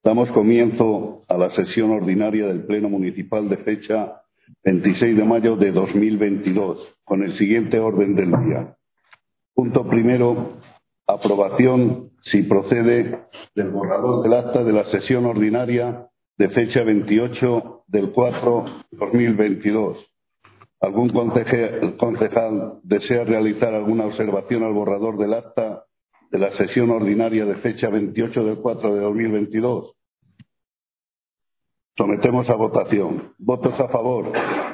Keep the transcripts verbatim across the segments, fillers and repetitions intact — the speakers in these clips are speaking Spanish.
Damos comienzo a la sesión ordinaria del Pleno Municipal de fecha veintiséis de mayo de dos mil veintidós, con el siguiente orden del día. Punto primero, aprobación, si procede, del borrador del acta de la sesión ordinaria de fecha veintiocho del cuatro de dos mil veintidós. ¿Algún concejal, concejal desea realizar alguna observación al borrador del acta de la sesión ordinaria de fecha veintiocho del cuatro de dos mil veintidós? Sometemos a votación. ¿Votos a favor?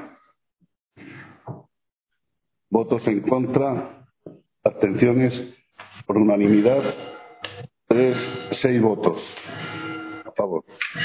¿Votos en contra? ¿Abstenciones? Por unanimidad, tres, seis votos a favor.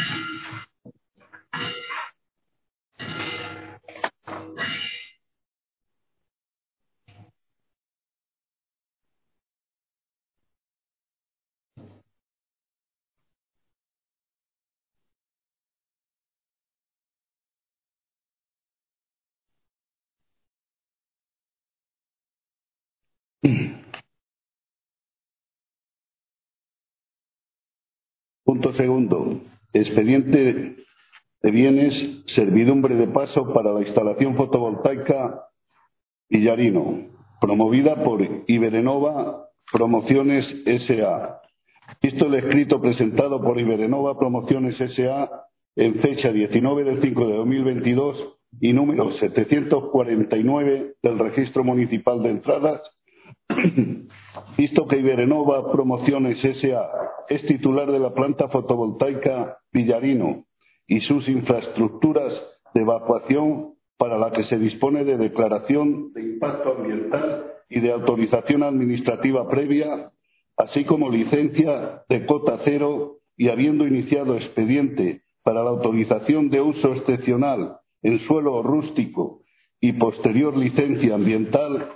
Punto segundo. Expediente de bienes, servidumbre de paso para la instalación fotovoltaica Villarino, promovida por Iberenova Promociones S A. Visto el escrito presentado por Iberenova Promociones S A en fecha diecinueve del cinco de dos mil veintidós y número setecientos cuarenta y nueve del Registro Municipal de Entradas, visto que Iberenova Promociones S A es titular de la planta fotovoltaica Villarino y sus infraestructuras de evacuación para la que se dispone de declaración de impacto ambiental y de autorización administrativa previa, así como licencia de cota cero, y habiendo iniciado expediente para la autorización de uso excepcional en suelo rústico y posterior licencia ambiental,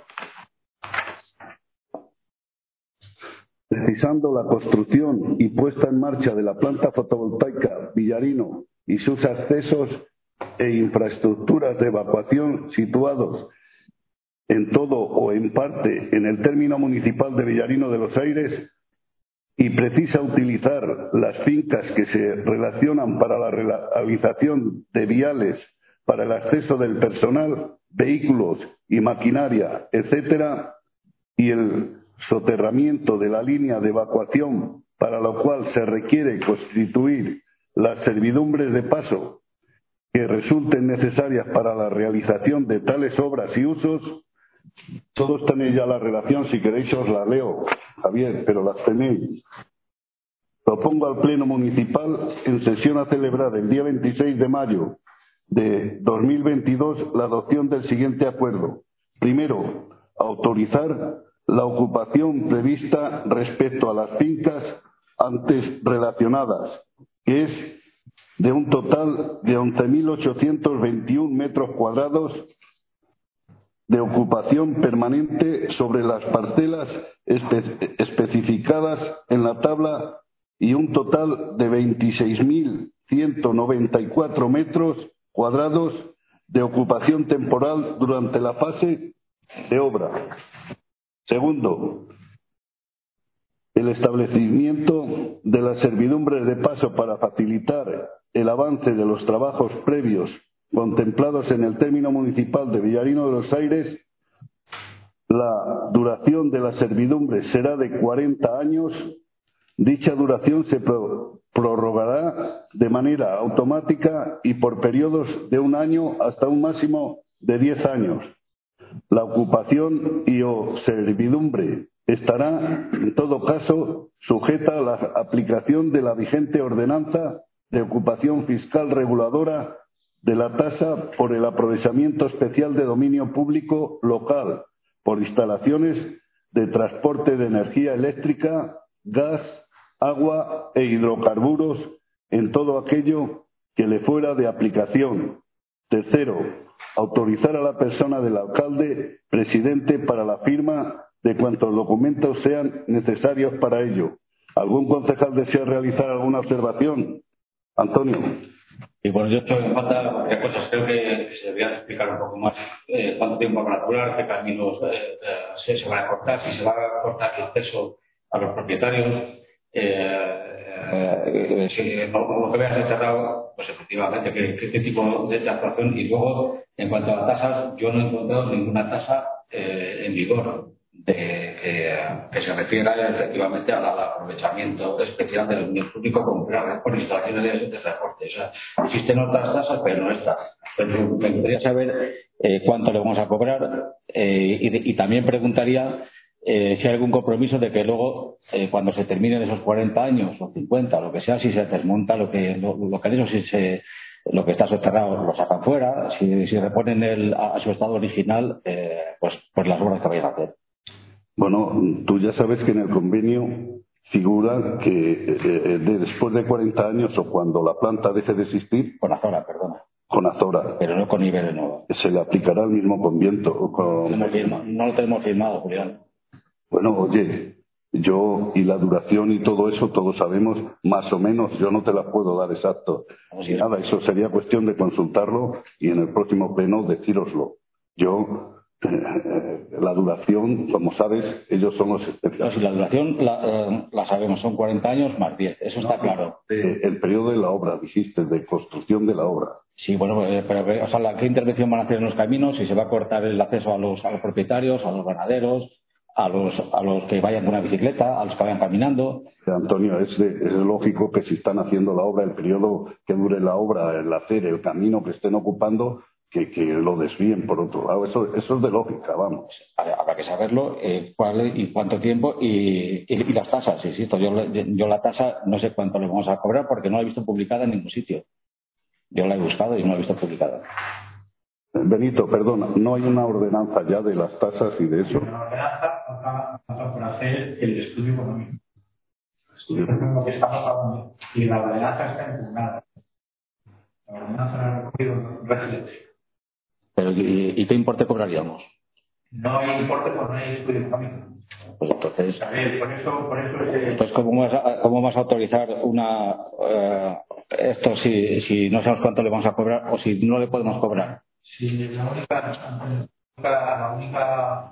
precisando la construcción y puesta en marcha de la planta fotovoltaica Villarino y sus accesos e infraestructuras de evacuación situados en todo o en parte en el término municipal de Villarino de los Aires, y precisa utilizar las fincas que se relacionan para la realización de viales para el acceso del personal, vehículos y maquinaria, etcétera, y el soterramiento de la línea de evacuación, para lo cual se requiere constituir las servidumbres de paso que resulten necesarias para la realización de tales obras y usos. Todos tenéis ya la relación, si queréis os la leo, Javier, pero las tenéis. Propongo al Pleno Municipal, en sesión a celebrar el día veintiséis de mayo de dos mil veintidós, la adopción del siguiente acuerdo. Primero, autorizar la ocupación prevista respecto a las fincas antes relacionadas, que es de un total de once mil ochocientos veintiún metros cuadrados de ocupación permanente sobre las parcelas espe especificadas en la tabla, y un total de veintiséis mil ciento noventa y cuatro metros cuadrados de ocupación temporal durante la fase de obra. Segundo, el establecimiento de las servidumbres de paso para facilitar el avance de los trabajos previos contemplados en el término municipal de Villarino de los Aires. La duración de la servidumbre será de cuarenta años. Dicha duración se pro prorrogará de manera automática y por periodos de un año hasta un máximo de diez años. La ocupación y o servidumbre estará, en todo caso, sujeta a la aplicación de la vigente ordenanza de ocupación fiscal reguladora de la tasa por el aprovechamiento especial de dominio público local por instalaciones de transporte de energía eléctrica, gas, agua e hidrocarburos en todo aquello que le fuera de aplicación. Tercero, autorizar a la persona del alcalde presidente para la firma de cuantos documentos sean necesarios para ello. ¿Algún concejal desea realizar alguna observación? Antonio. Y bueno, yo estoy en falta varias cosas. Creo que se debería explicar un poco más eh, cuánto tiempo van a durar, qué caminos eh, eh, se, se van a cortar, si se va a cortar el acceso a los propietarios, eh, eh, si lo, lo que veas encerrado, pues efectivamente, qué, qué, qué tipo de, de actuación. Y luego, en cuanto a tasas, yo no he encontrado ninguna tasa eh, en vigor de, que, que se refiera efectivamente al, al aprovechamiento especial del dominio público con, con instalaciones de, de transporte. O sea, existen otras tasas, pero no estas. Pero me gustaría saber eh, cuánto le vamos a cobrar eh, y, y también preguntaría eh, si hay algún compromiso de que luego, eh, cuando se terminen esos cuarenta años o cincuenta, lo que sea, si se desmonta lo que lo, lo que han hecho, si se lo que está soterrado lo sacan fuera, si, si reponen el, a, a su estado original, eh, pues, pues las obras que vayan a hacer. Bueno, tú ya sabes que en el convenio figura que eh, de después de cuarenta años o cuando la planta deje de existir, con Azora, perdona. Con Azora. Pero no con niveles nuevos. Se le aplicará el mismo conviento. Con... No, firma, no lo tenemos firmado, Julián. Bueno, oye, yo y la duración y todo eso, todos sabemos más o menos, yo no te la puedo dar exacto. Y nada, eso sería cuestión de consultarlo y en el próximo pleno decíroslo. Yo, eh, la duración, como sabes, ellos son los especialistas. No, si la duración la, eh, la sabemos, son cuarenta años más diez, eso está no, claro. Eh, el periodo de la obra, dijiste, de construcción de la obra. Sí, bueno, eh, pero o sea, ¿la, ¿qué intervención van a hacer en los caminos? Si se va a cortar el acceso a los, a los propietarios, a los ganaderos, a los, a los que vayan con una bicicleta, a los que vayan caminando. Antonio, es, es lógico que si están haciendo la obra, el periodo que dure la obra, el hacer, el camino que estén ocupando, que, que lo desvíen por otro lado. Eso, eso es de lógica, vamos. Habrá que saberlo, eh, cuál y cuánto tiempo y, y, y las tasas. Insisto, yo, yo la tasa no sé cuánto le vamos a cobrar porque no la he visto publicada en ningún sitio. Yo la he buscado y no la he visto publicada. Benito, perdona, ¿no hay una ordenanza ya de las tasas y de eso? Una ordenanza falta por hacer el estudio económico. El estudio económico que estamos hablando. Y la ordenanza está impugnada. La ordenanza la ha recogido reciente. Pero ¿y, ¿y qué importe cobraríamos? No hay importe porque no hay estudio económico. Pues entonces, a ver, por eso, por eso es, entonces ¿cómo vas a, cómo vas a autorizar una uh, esto si, si no sabemos cuánto le vamos a cobrar o si no le podemos cobrar? Sí, la única, la única,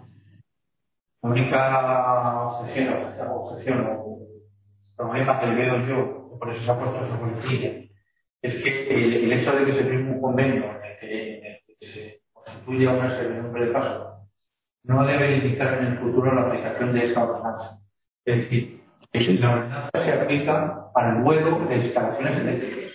la única objeción, objeción o problema que le veo yo, por eso se ha puesto esa policía, es que el, el hecho de que se firme un convenio en el que, en el que se constituya una servidumbre de paso no debe limitar en el futuro la aplicación de esta ordenanza. Es decir, la ordenanza se aplica al vuelo de instalaciones eléctricas,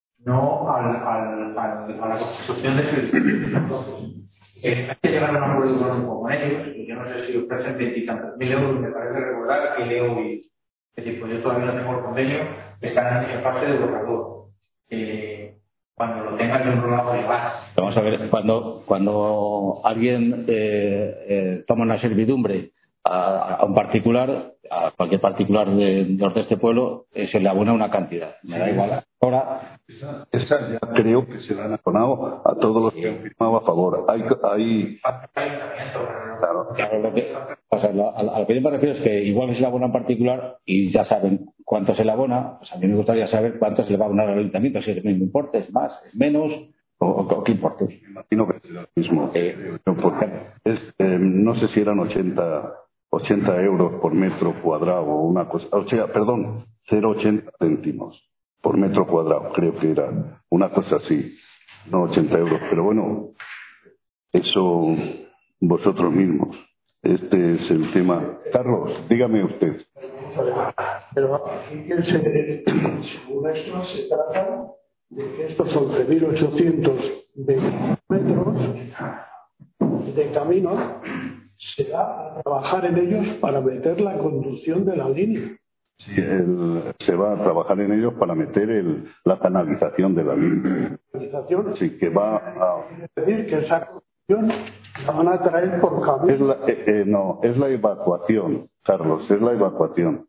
no al, al, al, a la constitución de servicios. Entonces, eh, hay que llegar a un acuerdo económico con ellos, y yo no sé si ofrecen veintitantos mil euros, me parece recordar que leo y es decir, pues yo todavía no tengo el convenio, que están en fase de borrador. Eh, cuando lo tengan yo un lado de base. Vamos a ver, cuando, cuando alguien eh, eh, toma una servidumbre a, a un particular, a cualquier particular de, de, de este pueblo, eh, se le abona una cantidad. Me da igual. Ahora, esa, esa ya creo que se la han abonado a todos los que han firmado a favor. Hay, hay... Claro, claro lo que, o sea, lo, a, a lo que yo me refiero es que igual se le abona en particular y ya saben cuánto se le abona. Pues a mí me gustaría saber cuánto se le va a abonar al ayuntamiento, si es el mismo importe, es más, es menos, o, o, o qué importe. Me imagino que será el mismo. Eh, porque es, eh, no sé si eran ochenta euros por metro cuadrado o una cosa, o sea, perdón, cero coma ochenta céntimos por metro cuadrado, creo que era una cosa así, no ochenta euros, pero bueno, eso vosotros mismos. Este es el tema. Carlos, dígame usted. Pero fíjense, según esto se trata de que estos once mil ochocientos metros de camino se va a trabajar en ellos para meter la conducción de la línea. Sí, el, se va a trabajar en ellos para meter el, la canalización de la línea. ¿Canalización? Sí, que va a... Es decir, que esa conducción la van a traer por camino. Es la, eh, eh, no, es la evacuación, Carlos, es la evacuación.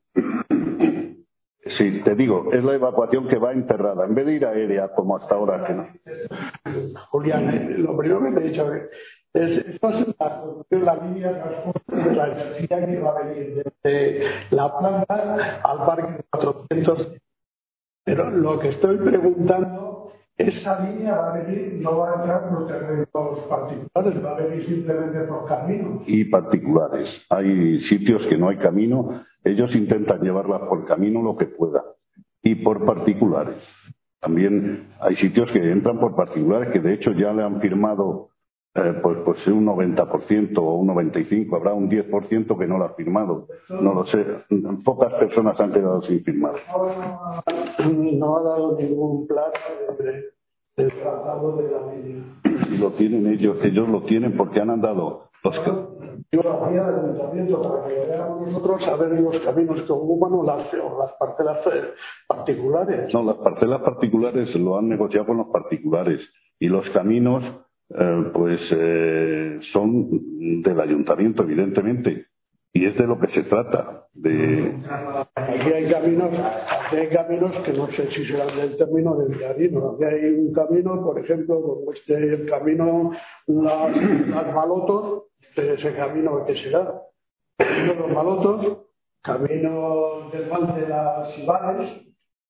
Sí, te digo, es la evacuación que va enterrada, en vez de ir aérea como hasta ahora que no. Julián, eh, lo primero que te he dicho es, esto es la, la línea de transporte de la energía que va a venir desde la planta al parque cuatrocientos. Pero lo que estoy preguntando, esa línea va a venir, no va a entrar por terrenos particulares, va a venir simplemente por caminos. Y particulares. Hay sitios que no hay camino, ellos intentan llevarlas por camino lo que puedan. Y y por particulares. También hay sitios que entran por particulares que de hecho ya le han firmado eh, pues, pues un noventa por ciento o un noventa y cinco por ciento, habrá un diez por ciento que no lo ha firmado. No lo sé, pocas personas han quedado sin firmar. No ha dado ningún plan del tratado de la media. Y lo tienen ellos, ellos lo tienen porque han andado los yo lo hacía del ayuntamiento para que veamos nosotros a ver los caminos que ocupan o las, o las parcelas particulares. No, las parcelas particulares lo han negociado con los particulares y los caminos eh, pues eh, son del ayuntamiento, evidentemente. Y es de lo que se trata. De... Aquí hay caminos, aquí hay caminos que no sé si serán del término del Villarino. Aquí hay un camino, por ejemplo, como este el camino la, Las Malotos, de ese camino que será. Camino de los Malotos, camino del Val de las Ibares,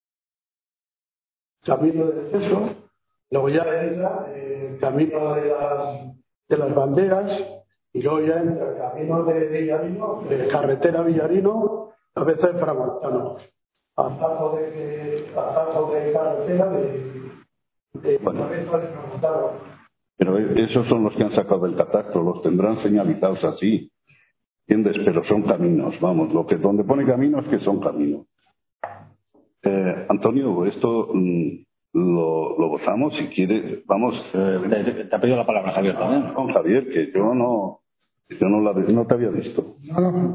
camino del Ceso, luego ya entra el camino de las, de las Banderas. Y luego ya entra el camino de Villarino, de carretera Villarino, a veces Fraguantano. Atajo de, atajo de carretera de, de bueno, Fraguantano. Pero esos son los que han sacado del catastro, los tendrán señalizados así. ¿Entiendes? Pero son caminos, vamos, lo que donde pone caminos que son caminos. Eh, Antonio, esto mmm, lo, lo gozamos si quieres. Vamos. Eh, te, te ha pedido la palabra Javier también. Con Javier, que yo no. Yo no, la, no te había visto. No, no.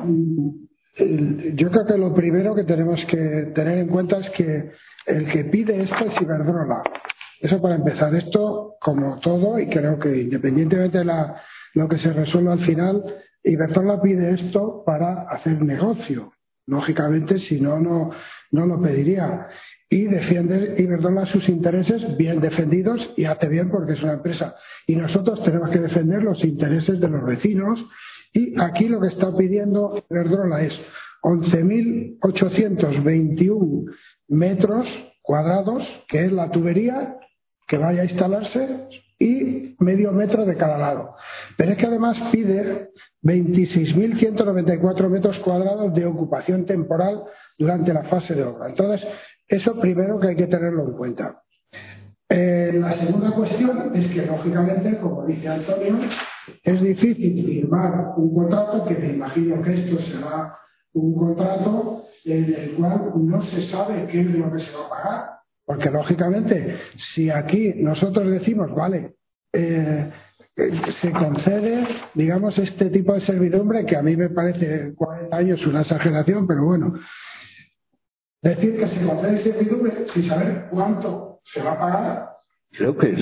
Yo creo que lo primero que tenemos que tener en cuenta es que el que pide esto es Iberdrola. Eso para empezar. Esto, como todo, y creo que independientemente de la, lo que se resuelva al final, Iberdrola pide esto para hacer negocio. Lógicamente, si no, no, no lo pediría. Y defiende Iberdrola sus intereses bien defendidos y hace bien porque es una empresa. Y nosotros tenemos que defender los intereses de los vecinos. Y aquí lo que está pidiendo Iberdrola es once mil ochocientos veintiuno metros cuadrados, que es la tubería que vaya a instalarse, y medio metro de cada lado. Pero es que además pide veintiséis mil ciento noventa y cuatro metros cuadrados de ocupación temporal durante la fase de obra. Entonces, eso primero que hay que tenerlo en cuenta. Eh, la segunda cuestión es que, lógicamente, como dice Antonio, es difícil firmar un contrato, que me imagino que esto será un contrato en el cual no se sabe qué es lo que se va a pagar. Porque, lógicamente, si aquí nosotros decimos, vale, eh, se concede, digamos, este tipo de servidumbre, que a mí me parece cuarenta años una exageración, pero bueno, decir que se concede servidumbre sin saber cuánto se va a pagar. Creo que es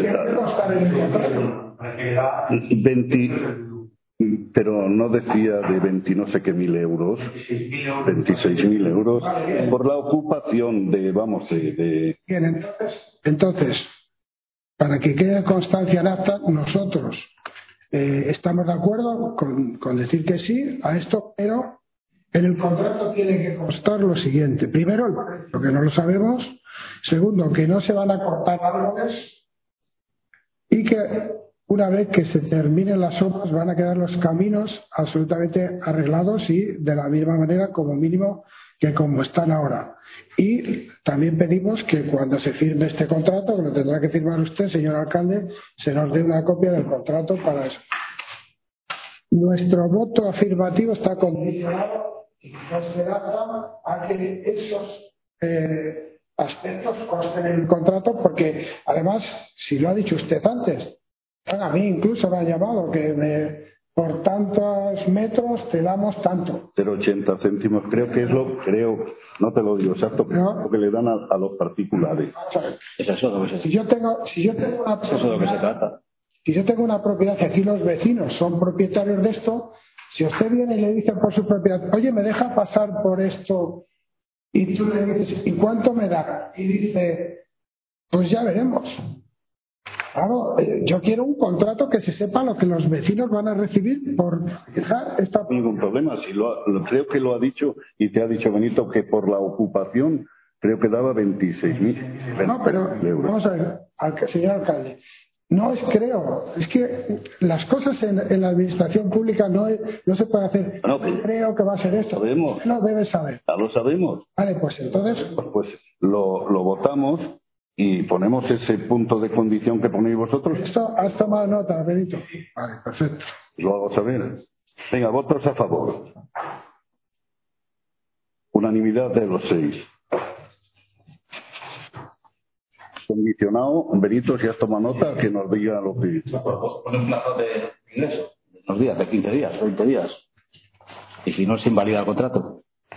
veinte, pero no decía de veinte no sé qué mil euros, veintiséis mil euros por la ocupación de, vamos, de... de... Bien, entonces, entonces, para que quede constancia en acta, nosotros eh, estamos de acuerdo con, con decir que sí a esto, pero en el contrato tiene que constar lo siguiente. Primero, el precio, que no lo sabemos. Segundo, que no se van a cortar árboles y que una vez que se terminen las obras van a quedar los caminos absolutamente arreglados y de la misma manera como mínimo que como están ahora. Y también pedimos que cuando se firme este contrato, que lo tendrá que firmar usted, señor alcalde, se nos dé una copia del contrato para eso. Nuestro voto afirmativo está condicionado y no se da a que esos eh, aspectos consten en el contrato, porque además, si lo ha dicho usted antes, a mí incluso me ha llamado que me, por tantos metros te damos tanto. cero coma ochenta céntimos, creo que es lo, creo, no te lo digo exacto, pero no. lo que le dan a, a los particulares. Es eso lo que se, si yo tengo, si yo tengo una es eso lo que se trata. Si yo tengo una propiedad que aquí los vecinos son propietarios de esto, si usted viene y le dice por su propiedad, oye, ¿me deja pasar por esto? Y tú le dices, ¿y cuánto me da? Y dice, pues ya veremos. Claro, yo quiero un contrato que se sepa lo que los vecinos van a recibir por dejar esta... Ningún problema, si lo, lo, creo que lo ha dicho y te ha dicho Benito que por la ocupación creo que daba veintiséis mil No, pero euros. Vamos a ver, al, señor alcalde, No es creo, es que las cosas en, en la administración pública no, es, no se puede hacer. No, que creo que va a ser esto. Sabemos. No debes saber. Ya lo sabemos. Vale, pues entonces. Pues, pues lo, lo votamos y ponemos ese punto de condición que ponéis vosotros. Esto has tomado nota, Benito. Vale, perfecto. Lo hago saber. Venga, votos a favor. Unanimidad de los seis. Condicionado, Benito, si has tomado nota, que nos diga lo que... Pone un plazo de ingreso, unos días, de quince días, veinte días. Y si no, se invalida el contrato.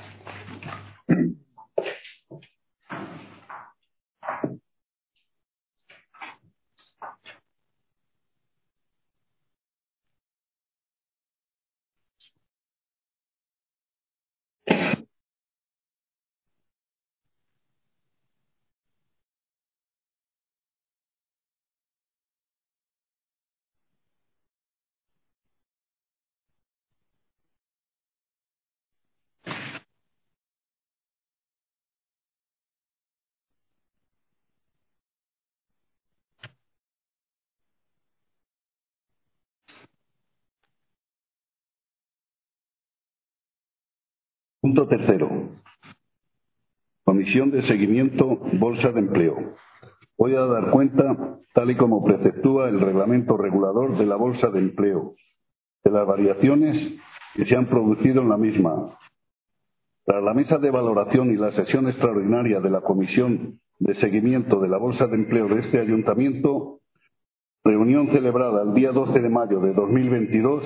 Punto tercero. Comisión de Seguimiento Bolsa de Empleo. Voy a dar cuenta, tal y como preceptúa el reglamento regulador de la Bolsa de Empleo, de las variaciones que se han producido en la misma. Tras la mesa de valoración y la sesión extraordinaria de la Comisión de Seguimiento de la Bolsa de Empleo de este Ayuntamiento, reunión celebrada el día doce de mayo de dos mil veintidós,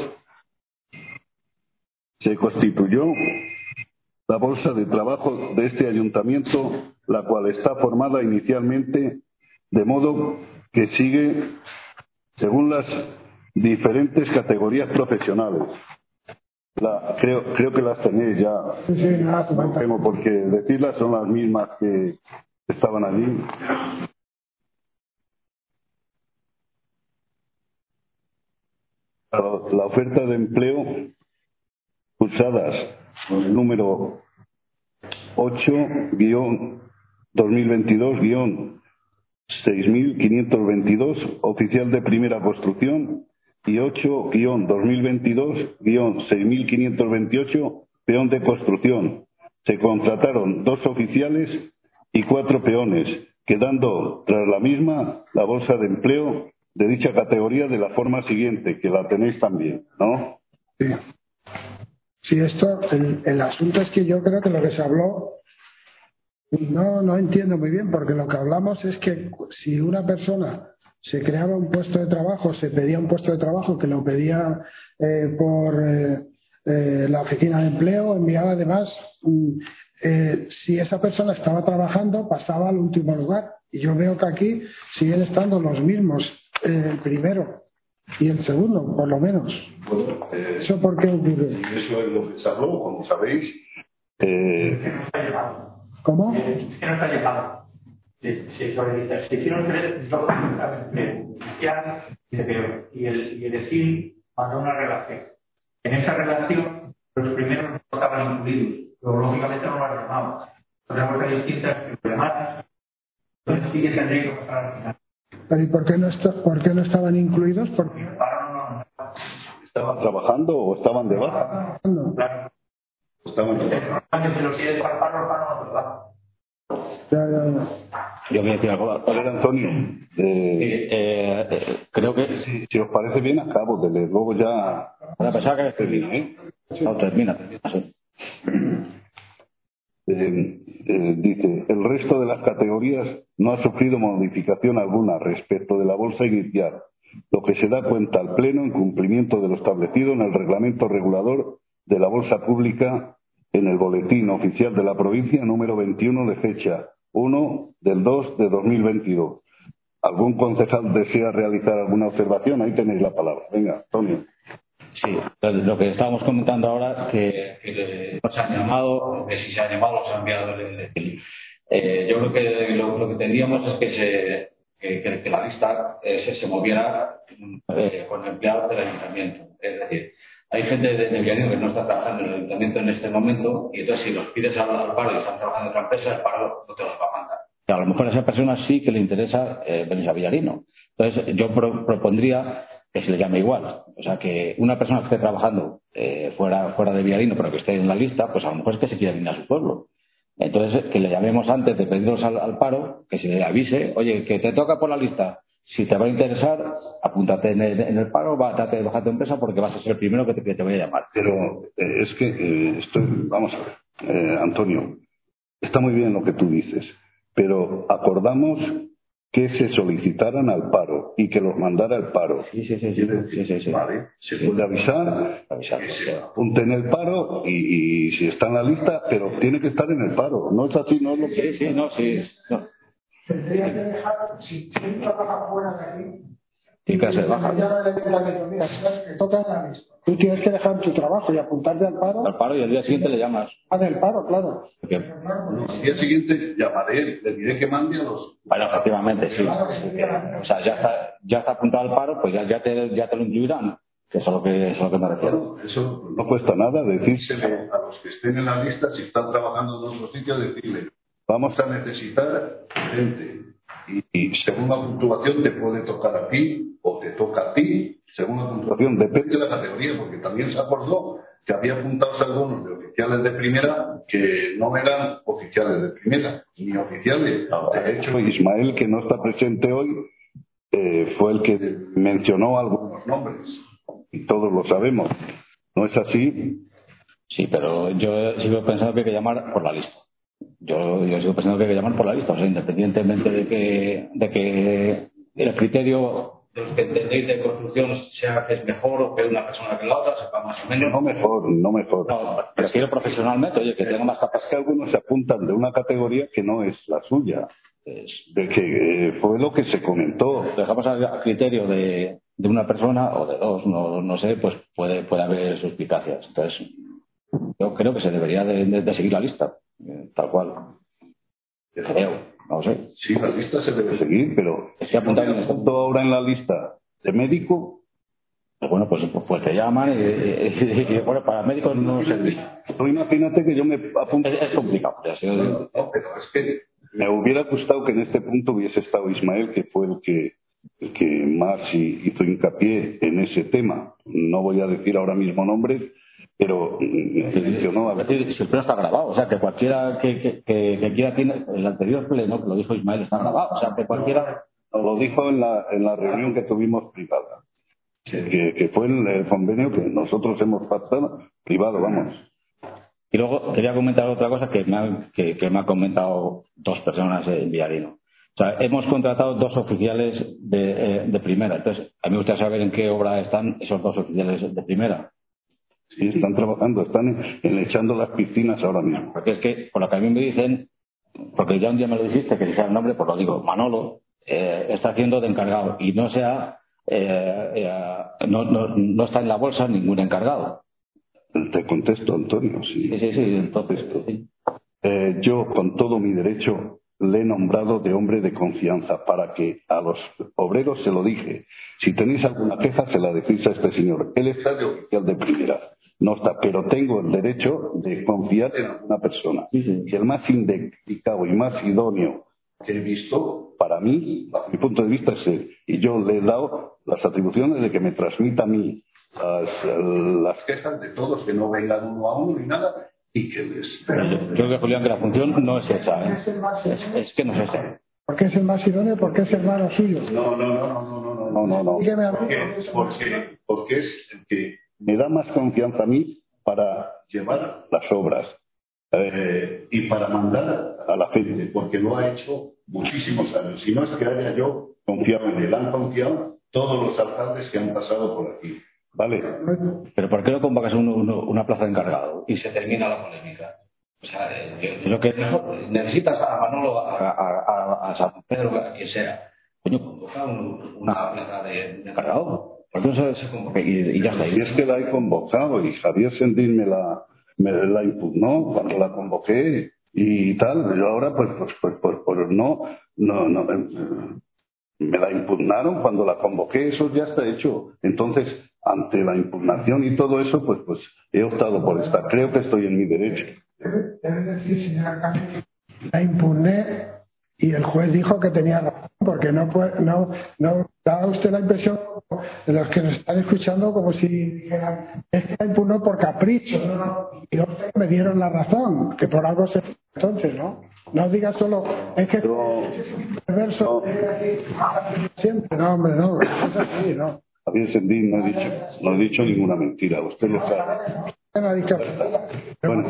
se constituyó la Bolsa de Trabajo de este Ayuntamiento, la cual está formada inicialmente de modo que sigue según las diferentes categorías profesionales. La, creo, creo que las tenéis ya. Sí, sí, nada, no tengo por qué decirlas, son las mismas que estaban allí. La, la oferta de empleo pulsadas con el número ocho guión dos mil veintidós guión seis mil quinientos veintidós, oficial de primera construcción, y ocho guión dos mil veintidós guión seis mil quinientos veintiocho, peón de construcción. Se contrataron dos oficiales y cuatro peones, quedando tras la misma la bolsa de empleo de dicha categoría de la forma siguiente, que la tenéis también, ¿no? Sí. Sí, esto, el, el asunto es que yo creo que lo que se habló, no, no entiendo muy bien, porque lo que hablamos es que si una persona se creaba un puesto de trabajo, se pedía un puesto de trabajo que lo pedía eh, por eh, eh, la oficina de empleo, enviaba además, eh, si esa persona estaba trabajando, pasaba al último lugar. Y yo veo que aquí siguen estando los mismos, eh, el primero y el segundo, por lo menos. Bueno, eh, ¿Eso por qué ocurre? Eso es lo que se habló, como sabéis. Eh, ¿Cómo? Es que no está llegado. Se, se solicita. Se hicieron tres dos inicial y de peor. Y el, y el E S I L mandó una relación. En esa relación, los primeros no estaban incluidos. Pero lógicamente no lo han llamado. Otra cosa distinta es que los demás, entonces sí que tendría que pasar al final. ¿Pero y por qué no, está, por qué no estaban incluidos? Porque ¿Estaban trabajando o estaban de baja? no. claro. Estaban de baja. Normalmente los quiere para paro, para otro lado. Ya, ya, ya. Yo voy a decir algo. A ver, Antonio, eh, Eh, eh, creo que. si, si os parece bien, acabo de leer. Luego ya. Ahora pensaba que termina, ¿eh? No, termina, termina. Sí. Eh, eh, dice, el resto de las categorías no ha sufrido modificación alguna respecto de la bolsa inicial, lo que se da cuenta al Pleno en cumplimiento de lo establecido en el reglamento regulador de la bolsa pública en el boletín oficial de la provincia número veintiuno de fecha uno del dos de dos mil veintidós. ¿Algún concejal desea realizar alguna observación? Ahí tenéis la palabra. Venga, Antonio. Sí, lo que estábamos comentando ahora, que, que nos han llamado, que si se han llamado, los han enviado el, el, eh, yo creo que lo, lo que tendríamos es que, se, que, que, que la lista eh, se, se moviera eh, con empleados del ayuntamiento. Es decir, hay gente de, de Villarino que no está trabajando en el ayuntamiento en este momento, y entonces si los pides al, al paro y están trabajando en otra empresa, el paro no te los va a mandar. A lo mejor a esa persona sí que le interesa eh, venir a Villarino. Entonces, yo pro, propondría que se le llame igual. O sea, que una persona que esté trabajando eh, fuera, fuera de Villarino, pero que esté en la lista, pues a lo mejor es que se quiere venir a su pueblo. Entonces, que le llamemos antes de pedirnos al, al paro, que se le avise, oye, que te toca por la lista. Si te va a interesar, apúntate en el, en el paro, va, trate de bajar tu empresa porque vas a ser el primero que te, que te voy a llamar. Pero eh, es que, eh, estoy, vamos a ver, eh, Antonio, está muy bien lo que tú dices, pero acordamos que se solicitaran al paro y que los mandara al paro. Sí, sí, sí. sí, sí, sí, sí. Vale, se puede avisar, avisar que se apunte en el paro y, y si está en la lista, pero tiene que estar en el paro. ¿No es así? ¿No es lo que... Sí, sí, no, sí. No. Tendría que dejar, si si él trabaja fuera de aquí, y que se baja. Mira, te toca en la lista. Tú tienes que dejar tu trabajo y apuntarte al paro. Al paro y al día siguiente le llamas. Ah, del paro, claro. Porque... No, al día siguiente llamaré, le diré que mande a los... Bueno, efectivamente, sí. O sea, ya está, ya está apuntado al paro, pues ya, ya, te, ya te lo incluirán. Que eso es lo que, eso es lo que me refiero. Eso no cuesta nada, decírselo a los que estén en la lista, si están trabajando en otro sitio, decirle, vamos a necesitar gente. Y, y según la puntuación te puede tocar a ti o te toca a ti, según la puntuación, depende de la categoría, porque también se acordó que había apuntados algunos de oficiales de primera que no eran oficiales de primera, ni oficiales. De hecho, Ismael, que no está presente hoy, eh, fue el que mencionó algunos nombres, y todos lo sabemos. ¿No es así? Sí, pero yo sigo pensando que hay que llamar por la lista. Yo, yo sigo pensando que hay que llamar por la lista, o sea, independientemente de que, de que el criterio de los que entendéis de construcción sea que es mejor o que una persona que la otra, sepa más o menos. No mejor, no mejor. No, prefiero profesionalmente, oye, que tenga más capacidad. Que algunos se apuntan de una categoría que no es la suya, es de que eh, fue lo que se comentó. Dejamos a criterio de, de una persona o de dos, no, no sé, pues puede, puede haber suspicacias. Entonces, yo creo que se debería de, de, de seguir la lista, tal cual. Creo, no sé. Sí, la lista se debe seguir, pero estoy apuntado en esto ahora en la lista de médico. Pues bueno, pues, pues te llaman y, y, y, y bueno, para médicos no sé. Tú imagínate que yo me apunto. Es, es complicado. No, no, no, pero es que me hubiera gustado que en este punto hubiese estado Ismael, que fue el que el que más hizo hincapié en ese tema. No voy a decir ahora mismo nombres, pero mencionó. Es decir, si el pleno está grabado, o sea, que cualquiera que, que, que, que quiera tiene el anterior pleno, que lo dijo Ismael, está grabado, o sea, que cualquiera. Lo dijo en la, en la reunión que tuvimos privada. Que, que fue el, el convenio que nosotros hemos pactado privado, vamos. Y luego quería comentar otra cosa que me ha, que, que me ha comentado dos personas en Villarino. O sea, hemos contratado dos oficiales de, eh, de primera. Entonces, a mí me gustaría saber en qué obra están esos dos oficiales de primera. Sí, están trabajando, están en, en echando las piscinas ahora mismo. Porque es que, por lo que a mí me dicen, porque ya un día me lo dijiste, que dijera el nombre, pues lo digo, Manolo eh, está haciendo de encargado y no sea Eh, eh, no, no, no está en la bolsa ningún encargado. Te contesto, Antonio. Sí, sí, sí, sí entonces. Sí. Eh, yo, con todo mi derecho, le he nombrado de hombre de confianza para que a los obreros se lo dije. Si tenéis alguna queja, se la decís a este señor. Él está de oficial de primera, no está, pero tengo el derecho de confiar en alguna persona. Sí, sí. Y el más indicado y más idóneo que he visto, para mí, bajo mi punto de vista, es él. Y yo le he dado las atribuciones de que me transmita a mí las, las quejas de todos, que no vengan uno a uno ni nada, y que les... Yo creo que, Julián, que la función no es esa, ¿eh? es, es que no es esa. ¿Por qué es el más idóneo? ¿Por qué es hermano suyo? No, no, no, no, no, no, no, no, no. Porque, porque, porque es el que me da más confianza a mí para llevar las obras. Eh, y para mandar a la gente, porque lo ha hecho muchísimos años. Si no es que haya yo confiado en él, han confiado todos los alcaldes que han pasado por aquí. ¿Vale? Pero ¿por qué no convocas uno, uno, una plaza de encargado y se termina la polémica? O sea, yo creo que necesitas a Manolo, a, a, a, a San Pedro, a quien sea. Coño, convoca un, una plaza de, de encargado. ¿Por qué no se, se convoca? Y, y ya está. Y es que la he convocado y Javier Sendín me la... me la impugnó cuando la convoqué y tal, yo ahora pues pues pues pues, pues no, no, no me la impugnaron cuando la convoqué, eso ya está hecho. Entonces, ante la impugnación y todo eso, pues pues he optado por esta, creo que estoy en mi derecho. Debe decir, señora Cáceres, la impugné y el juez dijo que tenía razón, porque no puede, no, no da usted la impresión de los que nos están escuchando como si dijeran es que la impugnó por capricho, no, no, y no me dieron la razón, que por algo se entonces, ¿no? No diga solo es que no, perverso no. siempre, no hombre, no, es así, no. Javier Sendín no he dicho, no he dicho ninguna mentira, usted lo sabe. Bueno,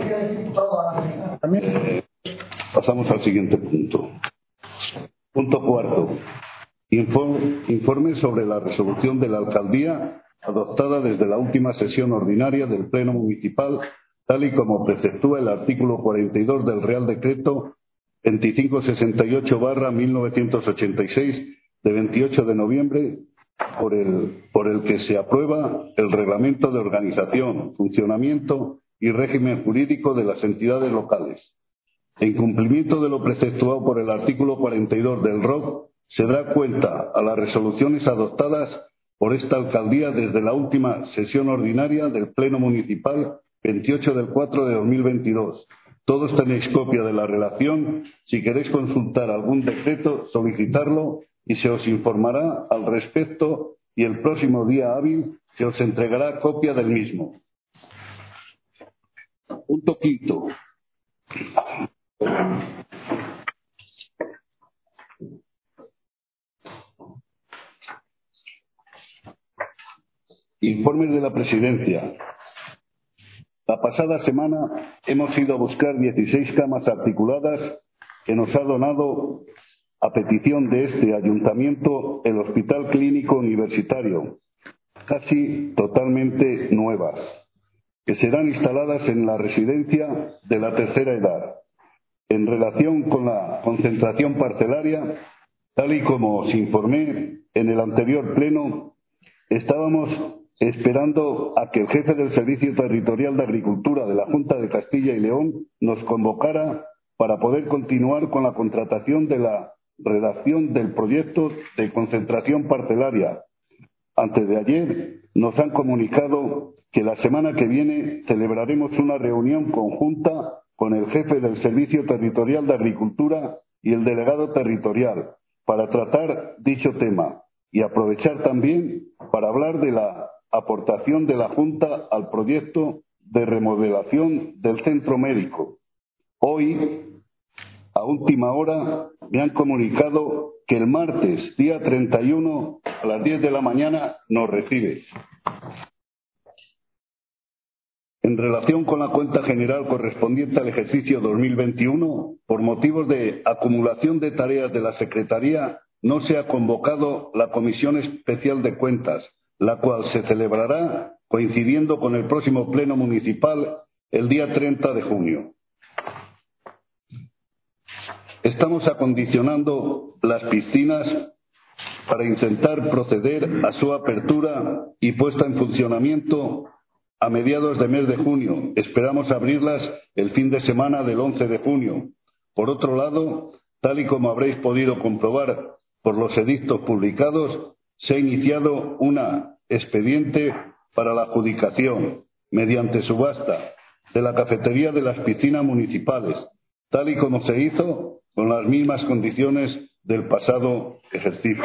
eh, pasamos al siguiente punto. Punto cuarto. Informe, informe sobre la resolución de la alcaldía adoptada desde la última sesión ordinaria del Pleno Municipal, tal y como preceptúa el artículo cuarenta y dos del Real Decreto veinticinco sesenta y ocho barra mil novecientos ochenta y seis de veintiocho de noviembre, por el, por el que se aprueba el Reglamento de Organización, Funcionamiento y Régimen Jurídico de las entidades locales. En cumplimiento de lo preceptuado por el artículo cuarenta y dos del R O C, se da cuenta a las resoluciones adoptadas por esta alcaldía desde la última sesión ordinaria del Pleno Municipal veintiocho del cuatro de dos mil veintidós. Todos tenéis copia de la relación. Si queréis consultar algún decreto, solicitarlo y se os informará al respecto, y el próximo día hábil se os entregará copia del mismo. Punto quinto. Informes de la Presidencia. La pasada semana hemos ido a buscar dieciséis camas articuladas que nos ha donado, a petición de este ayuntamiento, el Hospital Clínico Universitario, casi totalmente nuevas, que serán instaladas en la residencia de la tercera edad. En relación con la concentración parcelaria, tal y como os informé en el anterior pleno, estábamos esperando a que el jefe del Servicio Territorial de Agricultura de la Junta de Castilla y León nos convocara para poder continuar con la contratación de la redacción del proyecto de concentración parcelaria. Antes de ayer nos han comunicado que la semana que viene celebraremos una reunión conjunta con el jefe del Servicio Territorial de Agricultura y el delegado territorial para tratar dicho tema y aprovechar también para hablar de la aportación de la Junta al proyecto de remodelación del centro médico. Hoy, a última hora, me han comunicado que el martes, día treinta y uno, a las diez de la mañana, nos recibe. En relación con la cuenta general correspondiente al ejercicio dos mil veintiuno, por motivos de acumulación de tareas de la Secretaría, no se ha convocado la Comisión Especial de Cuentas, la cual se celebrará coincidiendo con el próximo Pleno Municipal el día treinta de junio. Estamos acondicionando las piscinas para intentar proceder a su apertura y puesta en funcionamiento a mediados de mes de junio. Esperamos abrirlas el fin de semana del once de junio. Por otro lado, tal y como habréis podido comprobar por los edictos publicados, se ha iniciado una expediente para la adjudicación, mediante subasta, de la cafetería de las piscinas municipales, tal y como se hizo con las mismas condiciones del pasado ejercicio.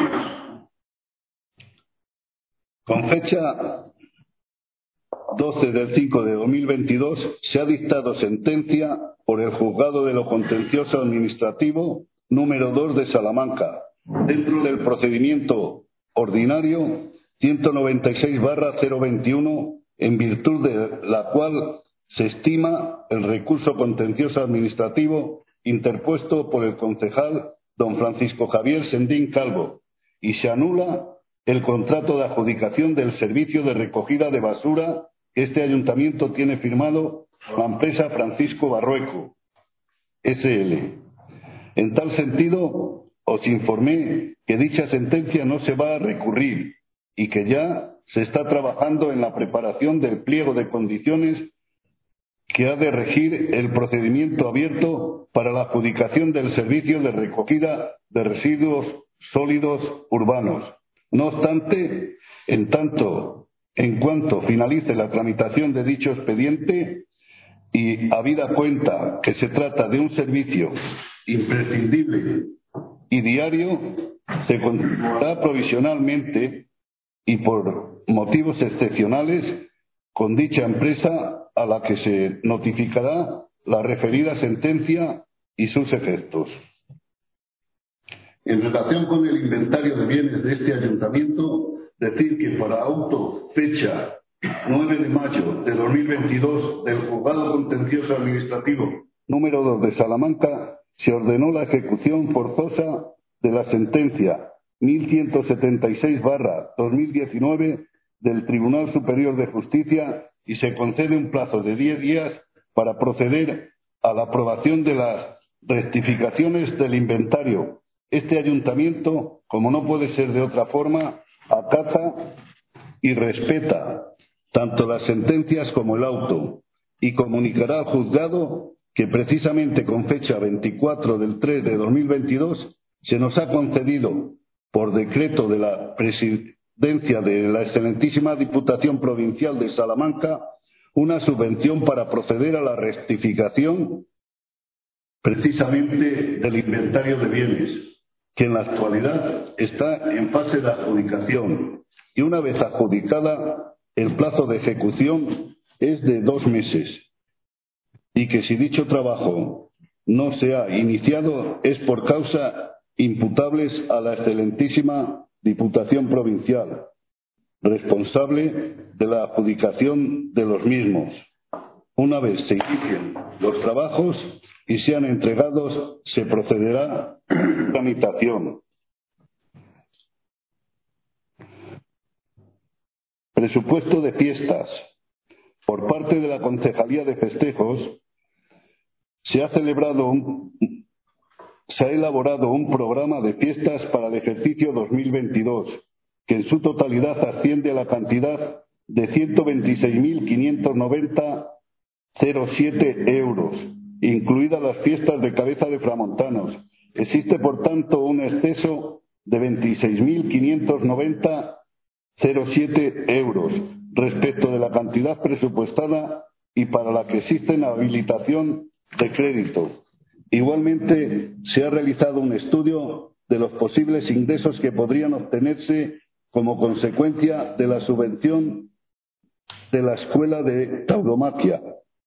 Con fecha doce del cinco de dos mil veintidós se ha dictado sentencia por el Juzgado de lo Contencioso Administrativo número dos de Salamanca, dentro del procedimiento ordinario ciento noventa y seis barra cero veintiuno, en virtud de la cual se estima el recurso contencioso administrativo interpuesto por el concejal don Francisco Javier Sendín Calvo, y se anula el contrato de adjudicación del servicio de recogida de basura que este ayuntamiento tiene firmado con la empresa Francisco Barrueco ese ele. En tal sentido, os informé que dicha sentencia no se va a recurrir y que ya se está trabajando en la preparación del pliego de condiciones que ha de regir el procedimiento abierto para la adjudicación del servicio de recogida de residuos sólidos urbanos. No obstante, en tanto en cuanto finalice la tramitación de dicho expediente y habida cuenta que se trata de un servicio imprescindible y diario se continuará provisionalmente y por motivos excepcionales con dicha empresa a la que se notificará la referida sentencia y sus efectos. En relación con el inventario de bienes de este ayuntamiento, decir que para auto fecha nueve de mayo de dos mil veintidós del Juzgado Contencioso Administrativo número dos de Salamanca se ordenó la ejecución forzosa de la sentencia mil ciento setenta y seis barra dos mil diecinueve del Tribunal Superior de Justicia y se concede un plazo de diez días para proceder a la aprobación de las rectificaciones del inventario. Este ayuntamiento, como no puede ser de otra forma, acata y respeta tanto las sentencias como el auto y comunicará al juzgado que precisamente con fecha veinticuatro del tres de dos mil veintidós se nos ha concedido por decreto de la Presidencia de la Excelentísima Diputación Provincial de Salamanca una subvención para proceder a la rectificación precisamente del inventario de bienes, que en la actualidad está en fase de adjudicación y una vez adjudicada el plazo de ejecución es de dos meses y que si dicho trabajo no se ha iniciado es por causa imputables a la Excelentísima Diputación Provincial, responsable de la adjudicación de los mismos. Una vez se inicien los trabajos y sean entregados, se procederá a la tramitación. Presupuesto de fiestas. Por parte de la Concejalía de Festejos se ha celebrado un, se ha elaborado un programa de fiestas para el ejercicio dos mil veintidós, que en su totalidad asciende a la cantidad de ciento veintiséis mil quinientos noventa coma cero siete euros, incluidas las fiestas de cabeza de framontanos. Existe, por tanto, un exceso de veintiséis mil quinientos noventa coma cero siete euros respecto de la cantidad presupuestada y para la que existe una habilitación de crédito. Igualmente, se ha realizado un estudio de los posibles ingresos que podrían obtenerse como consecuencia de la subvención de la Escuela de Tauromaquia.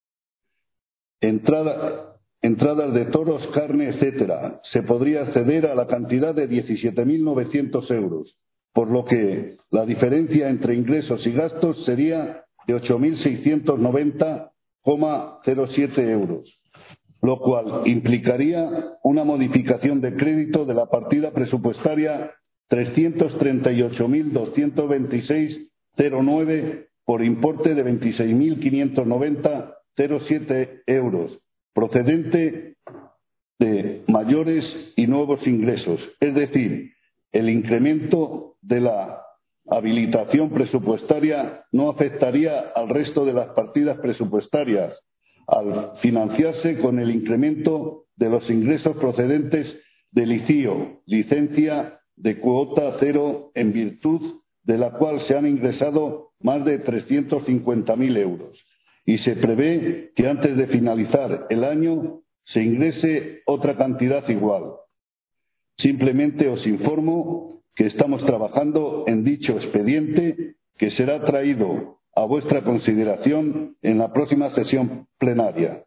Entrada, entradas de toros, carne, etcétera. Se podría acceder a la cantidad de diecisiete mil novecientos euros, por lo que la diferencia entre ingresos y gastos sería de ocho mil seiscientos noventa coma cero siete euros, lo cual implicaría una modificación de crédito de la partida presupuestaria trescientos treinta y ocho mil doscientos veintiséis coma cero nueve por importe de veintiséis mil quinientos noventa coma cero siete euros, procedente de mayores y nuevos ingresos, es decir, el incremento de la habilitación presupuestaria no afectaría al resto de las partidas presupuestarias, al financiarse con el incremento de los ingresos procedentes del I C I O, licencia de cuota cero, en virtud de la cual se han ingresado más de trescientos cincuenta mil euros. Y se prevé que antes de finalizar el año se ingrese otra cantidad igual. Simplemente os informo que estamos trabajando en dicho expediente que será traído a vuestra consideración en la próxima sesión plenaria.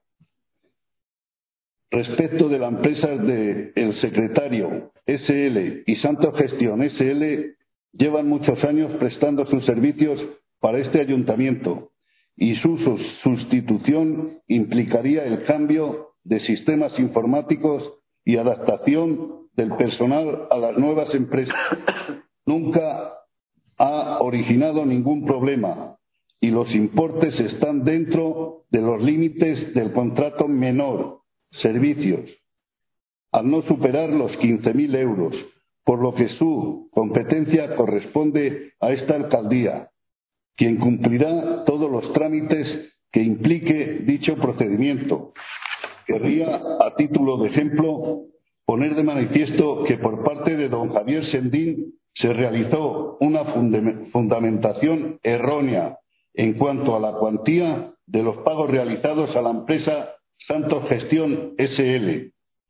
Respecto de la empresa de El Secretario S L y Santo Gestión S L, llevan muchos años prestando sus servicios para este ayuntamiento y su sustitución implicaría el cambio de sistemas informáticos y adaptación del personal a las nuevas empresas. Nunca ha originado ningún problema y los importes están dentro de los límites del contrato menor, servicios, al no superar los quince mil euros, por lo que su competencia corresponde a esta alcaldía, quien cumplirá todos los trámites que implique dicho procedimiento. Querría, a título de ejemplo, poner de manifiesto que por parte de don Javier Sendín se realizó una fundamentación errónea en cuanto a la cuantía de los pagos realizados a la empresa Santo Gestión S L,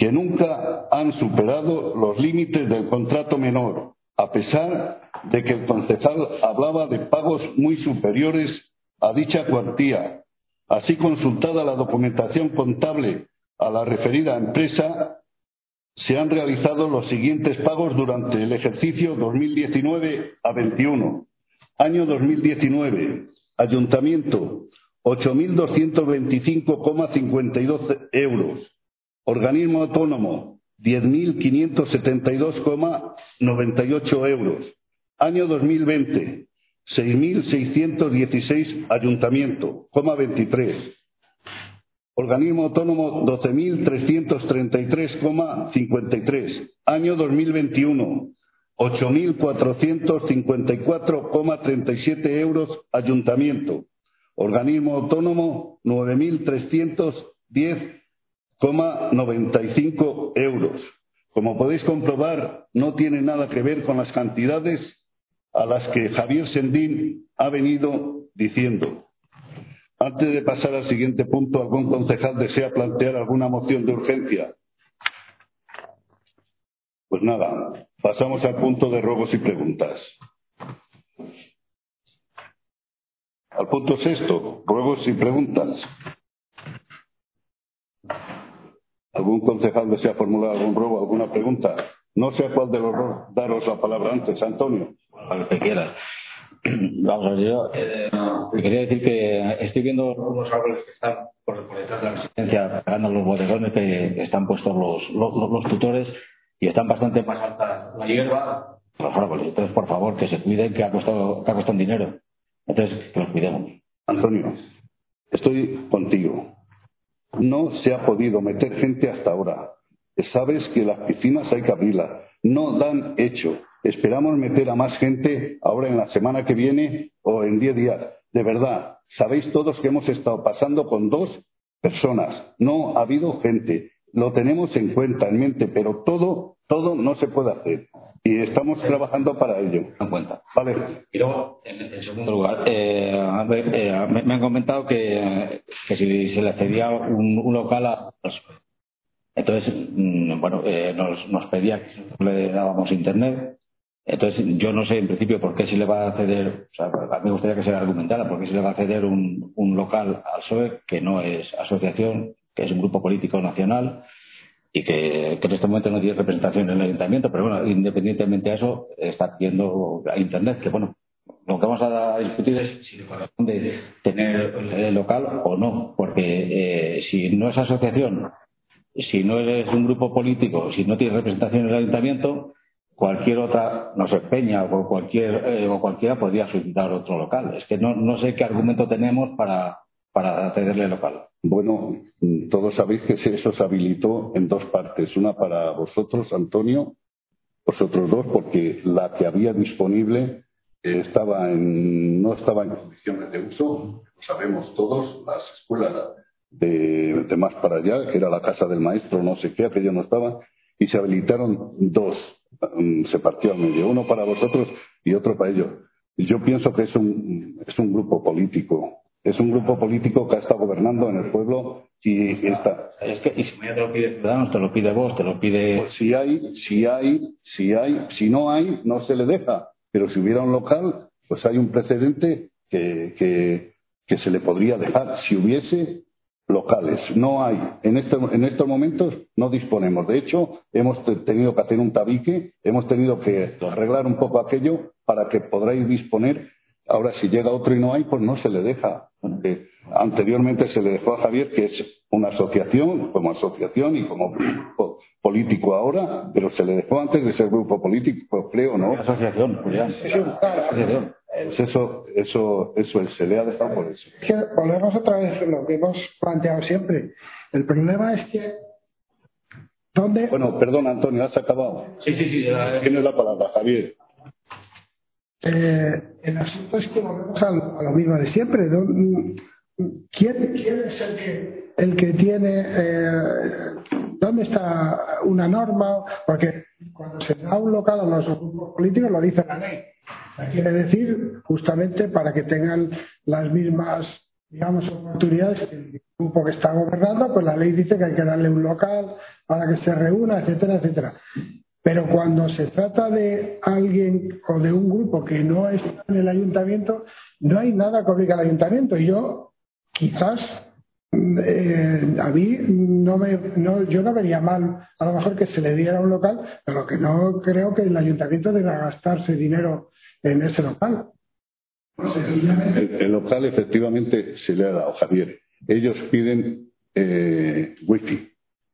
que nunca han superado los límites del contrato menor, a pesar de que el concejal hablaba de pagos muy superiores a dicha cuantía. Así, consultada la documentación contable a la referida empresa, se han realizado los siguientes pagos durante el ejercicio dos mil diecinueve a veintiuno. Año dos mil diecinueve, Ayuntamiento, ocho mil doscientos veinticinco coma cincuenta y dos euros. Organismo autónomo, diez mil quinientos setenta y dos coma noventa y ocho euros. Año dos mil veinte, seis mil seiscientos dieciséis Ayuntamiento, coma veintitrés. Organismo autónomo, doce mil trescientos treinta y tres coma cincuenta y tres. Año dos mil veintiuno, ocho mil cuatrocientos cincuenta y cuatro coma treinta y siete euros Ayuntamiento. Organismo autónomo, nueve mil trescientos diez coma noventa y cinco euros. Como podéis comprobar, no tiene nada que ver con las cantidades a las que Javier Sendín ha venido diciendo. Antes de pasar al siguiente punto, ¿algún concejal desea plantear alguna moción de urgencia? Pues nada, pasamos al punto de ruegos y preguntas. Al punto sexto, ruegos y preguntas. ¿Algún concejal desea formular algún ruego, alguna pregunta? No sé a cuál de los dos daros la palabra antes, Antonio. A lo que quieras. Vamos a ver, yo eh, quería decir que estoy viendo unos árboles que están por, por detrás de la residencia, pegando los bodegones que están puestos los, los, los tutores y están bastante más altas la hierba, los árboles. Entonces, por favor, que se cuiden, que ha costado, que ha costado dinero. Entonces, que los cuidemos. Antonio, estoy contigo. No se ha podido meter gente hasta ahora. Sabes que las piscinas hay que abrirlas. No dan hecho. Esperamos meter a más gente ahora en la semana que viene o en diez días. De verdad, sabéis todos que hemos estado pasando con dos personas. No ha habido gente. Lo tenemos en cuenta, en mente, pero todo, todo no se puede hacer. Y estamos trabajando para ello. En cuenta. Vale. Y luego, en, en segundo lugar, eh, a ver, eh, me, me han comentado que, que si se le cedía un, un local a... Entonces, mmm, bueno, eh, nos, nos pedía que le dábamos internet. Entonces, yo no sé en principio por qué se le va a ceder, o sea, a mí me gustaría que se argumentara por qué se le va a ceder un, un local al P S O E, que no es asociación, que es un grupo político nacional y que, que en este momento no tiene representación en el ayuntamiento, pero bueno, independientemente de eso, está pidiendo a internet, que bueno, lo que vamos a discutir es si le corresponde tener el local o no, porque eh, si no es asociación, si no eres un grupo político, si no tienes representación en el ayuntamiento, cualquier otra, no sé, peña o cualquier eh, o cualquiera podría solicitar otro local. Es que no, no sé qué argumento tenemos para, para cederle el local. Bueno, todos sabéis que eso se habilitó en dos partes. Una para vosotros, Antonio, vosotros dos, porque la que había disponible eh, estaba en, no estaba en condiciones de uso. Lo sabemos todos, las escuelas de, de más para allá, que era la casa del maestro, no sé qué, aquello no estaba, y se habilitaron dos. Se partió al medio, uno para vosotros y otro para ellos. Yo pienso que es un, es un grupo político, es un grupo político que ha estado gobernando en el pueblo y está. Es que y si mañana te lo pide Ciudadanos, te lo pide vos, te lo pide. Pues si hay, si hay, si hay, si no hay, no se le deja. Pero si hubiera un local, pues hay un precedente que, que, que se le podría dejar. Si hubiese locales, no hay. En, este, en estos momentos no disponemos. De hecho, hemos tenido que hacer un tabique, hemos tenido que arreglar un poco aquello para que podráis disponer. Ahora, si llega otro y no hay, pues no se le deja. Eh, anteriormente se le dejó a Javier, que es una asociación, como asociación y como grupo político ahora, pero se le dejó antes de ser grupo político, creo, ¿no? Asociación, pues ya. Asociación. Pues eso, eso, eso se le ha dejado por eso. Es que volvemos otra vez a lo que hemos planteado siempre. El problema es que ¿dónde? Bueno, perdón, Antonio, ¿has acabado? Sí, sí, sí. La... Tienes la palabra, Javier. Eh, el asunto es que volvemos a, a lo mismo de siempre. ¿Quién, quién es el que, el que tiene, eh, dónde está una norma? Porque cuando se da un local a los grupos políticos lo dice la ley. O sea, quiere decir justamente para que tengan las mismas, digamos, oportunidades que el grupo que está gobernando, pues la ley dice que hay que darle un local para que se reúna, etcétera, etcétera. Pero cuando se trata de alguien o de un grupo que no está en el ayuntamiento, no hay nada que obligue al ayuntamiento. Y yo, quizás, eh, a mí, no me, no, yo no vería mal a lo mejor que se le diera un local, pero que no creo que el ayuntamiento deba gastarse dinero en ese local. El, el local efectivamente se le ha dado, Javier. Ellos piden eh, wifi.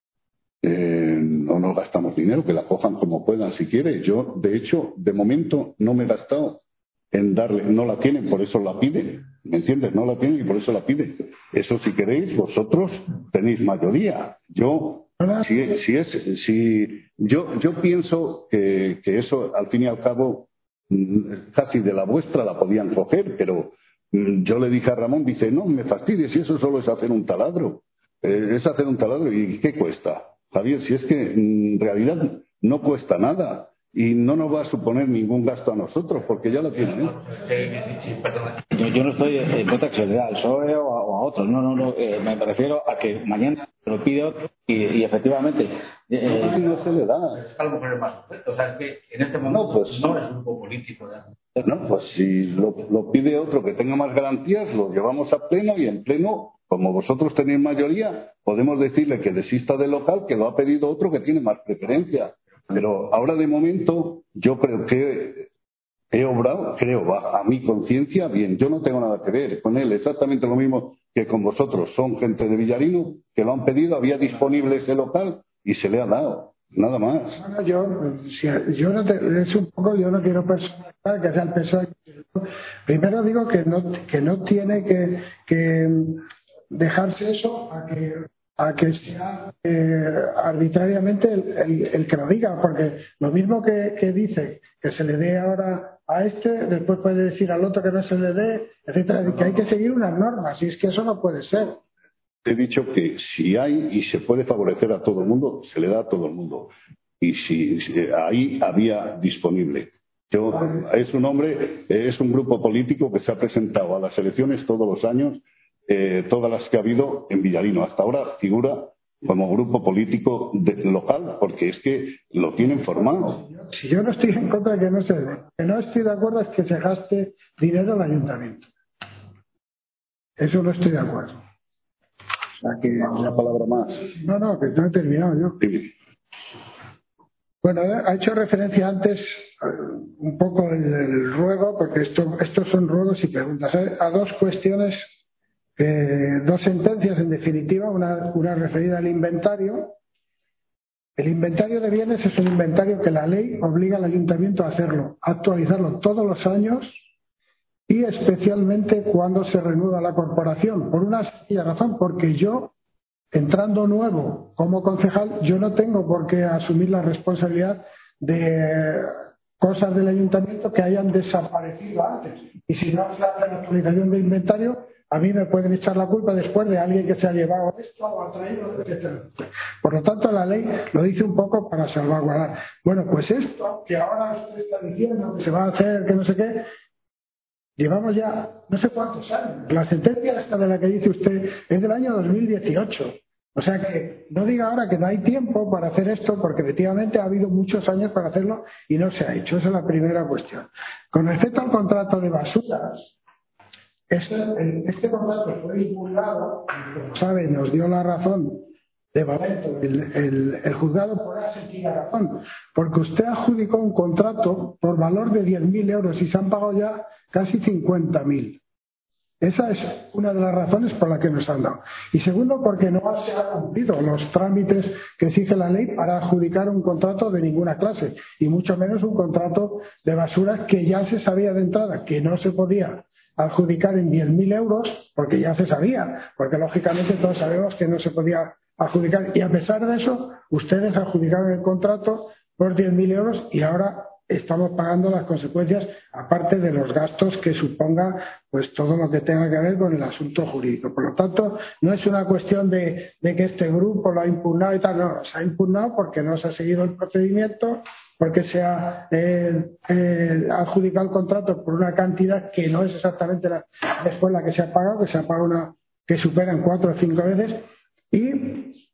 Eh, no nos gastamos dinero, que la cojan como puedan si quiere. Yo, de hecho, de momento no me he gastado en darle, no la tienen, por eso la piden, ¿me entiendes? No la tienen y por eso la piden. Eso, si queréis, vosotros tenéis mayoría. Yo, si, si es, si yo, yo pienso que, que eso, al fin y al cabo, casi de la vuestra la podían coger, pero yo le dije a Ramón, dice, no me fastidies, si eso solo es hacer un taladro, eh, es hacer un taladro, ¿y qué cuesta? Javier, si es que en realidad no cuesta nada y no nos va a suponer ningún gasto a nosotros, porque ya lo tienen. ¿eh? Yo, yo no estoy en contra que se le dé al P S O E o a, o a otros, no, no, no, eh, me refiero a que mañana se lo pide otro y, y efectivamente eh, no, no se le da. A lo mejor es más sujeto, o sea, es que en este momento no, pues, no es grupo político. ¿no? No, pues si lo, lo pide otro que tenga más garantías, lo llevamos a pleno y en pleno, como vosotros tenéis mayoría, podemos decirle que desista del local, que lo ha pedido otro que tiene más preferencia. Pero ahora de momento yo creo que he obrado, creo, a, a mi conciencia, bien. Yo no tengo nada que ver con él, exactamente lo mismo que con vosotros. Son gente de Villarino que lo han pedido, había disponible ese local y se le ha dado. Nada más. Bueno, yo, si, yo no te, es un poco, yo no quiero personalizar que sea el P S O E. Primero digo que no, que no tiene que, que dejarse eso a que, a que sea eh, arbitrariamente el, el, el que lo diga, porque lo mismo que, que dice que se le dé ahora a este, después puede decir al otro que no se le dé, etcétera, que hay que seguir unas normas, y es que eso no puede ser. He dicho que si hay y se puede favorecer a todo el mundo, se le da a todo el mundo. Y si, si ahí había disponible. Yo, es un hombre, es un grupo político que se ha presentado a las elecciones todos los años, eh, todas las que ha habido en Villarino. Hasta ahora figura como grupo político de, local, porque es que lo tienen formado. Si yo no estoy en contra de que no se dé, lo que no estoy de acuerdo es que se gaste dinero al ayuntamiento. Eso no estoy de acuerdo. Aquí una palabra más. No, no, que no he terminado yo. Sí. Bueno, ha hecho referencia antes un poco el, el ruego, porque esto, estos son ruegos y preguntas, ¿eh? A dos cuestiones, eh, dos sentencias en definitiva, una, una referida al inventario. El inventario de bienes es un inventario que la ley obliga al ayuntamiento a hacerlo, a actualizarlo todos los años y especialmente cuando se reanuda la corporación, por una sencilla razón, porque yo, entrando nuevo como concejal, yo no tengo por qué asumir la responsabilidad de cosas del ayuntamiento que hayan desaparecido antes. Y si no se hace la actualización de inventario, a mí me pueden echar la culpa después de alguien que se ha llevado esto o ha traído, etcétera. Por lo tanto, la ley lo dice un poco para salvaguardar. Bueno, pues esto que ahora usted está diciendo que se va a hacer, que no sé qué, llevamos ya no sé cuántos años. La sentencia esta de la que dice usted es del año dos mil dieciocho. O sea que no diga ahora que no hay tiempo para hacer esto, porque efectivamente ha habido muchos años para hacerlo y no se ha hecho. Esa es la primera cuestión. Con respecto al contrato de basuras, este, este contrato fue impulsado, como saben, nos dio la razón de Valento, el, el, el juzgado por esa sencilla razón, porque usted adjudicó un contrato por valor de diez mil euros y se han pagado ya casi cincuenta mil. Esa es una de las razones por las que nos han dado. Y segundo, porque no se han cumplido los trámites que exige la ley para adjudicar un contrato de ninguna clase, y mucho menos un contrato de basuras que ya se sabía de entrada que no se podía adjudicar en diez mil euros, porque ya se sabía, porque lógicamente todos sabemos que no se podía adjudicar, y a pesar de eso ustedes adjudicaron el contrato por diez mil euros y ahora estamos pagando las consecuencias, aparte de los gastos que suponga pues todo lo que tenga que ver con el asunto jurídico. Por lo tanto, no es una cuestión de, de que este grupo lo ha impugnado y tal, no, se ha impugnado porque no se ha seguido el procedimiento, porque se ha eh, eh, adjudicado el contrato por una cantidad que no es exactamente la, después la que se ha pagado, que se ha pagado una que supera en cuatro o cinco veces, y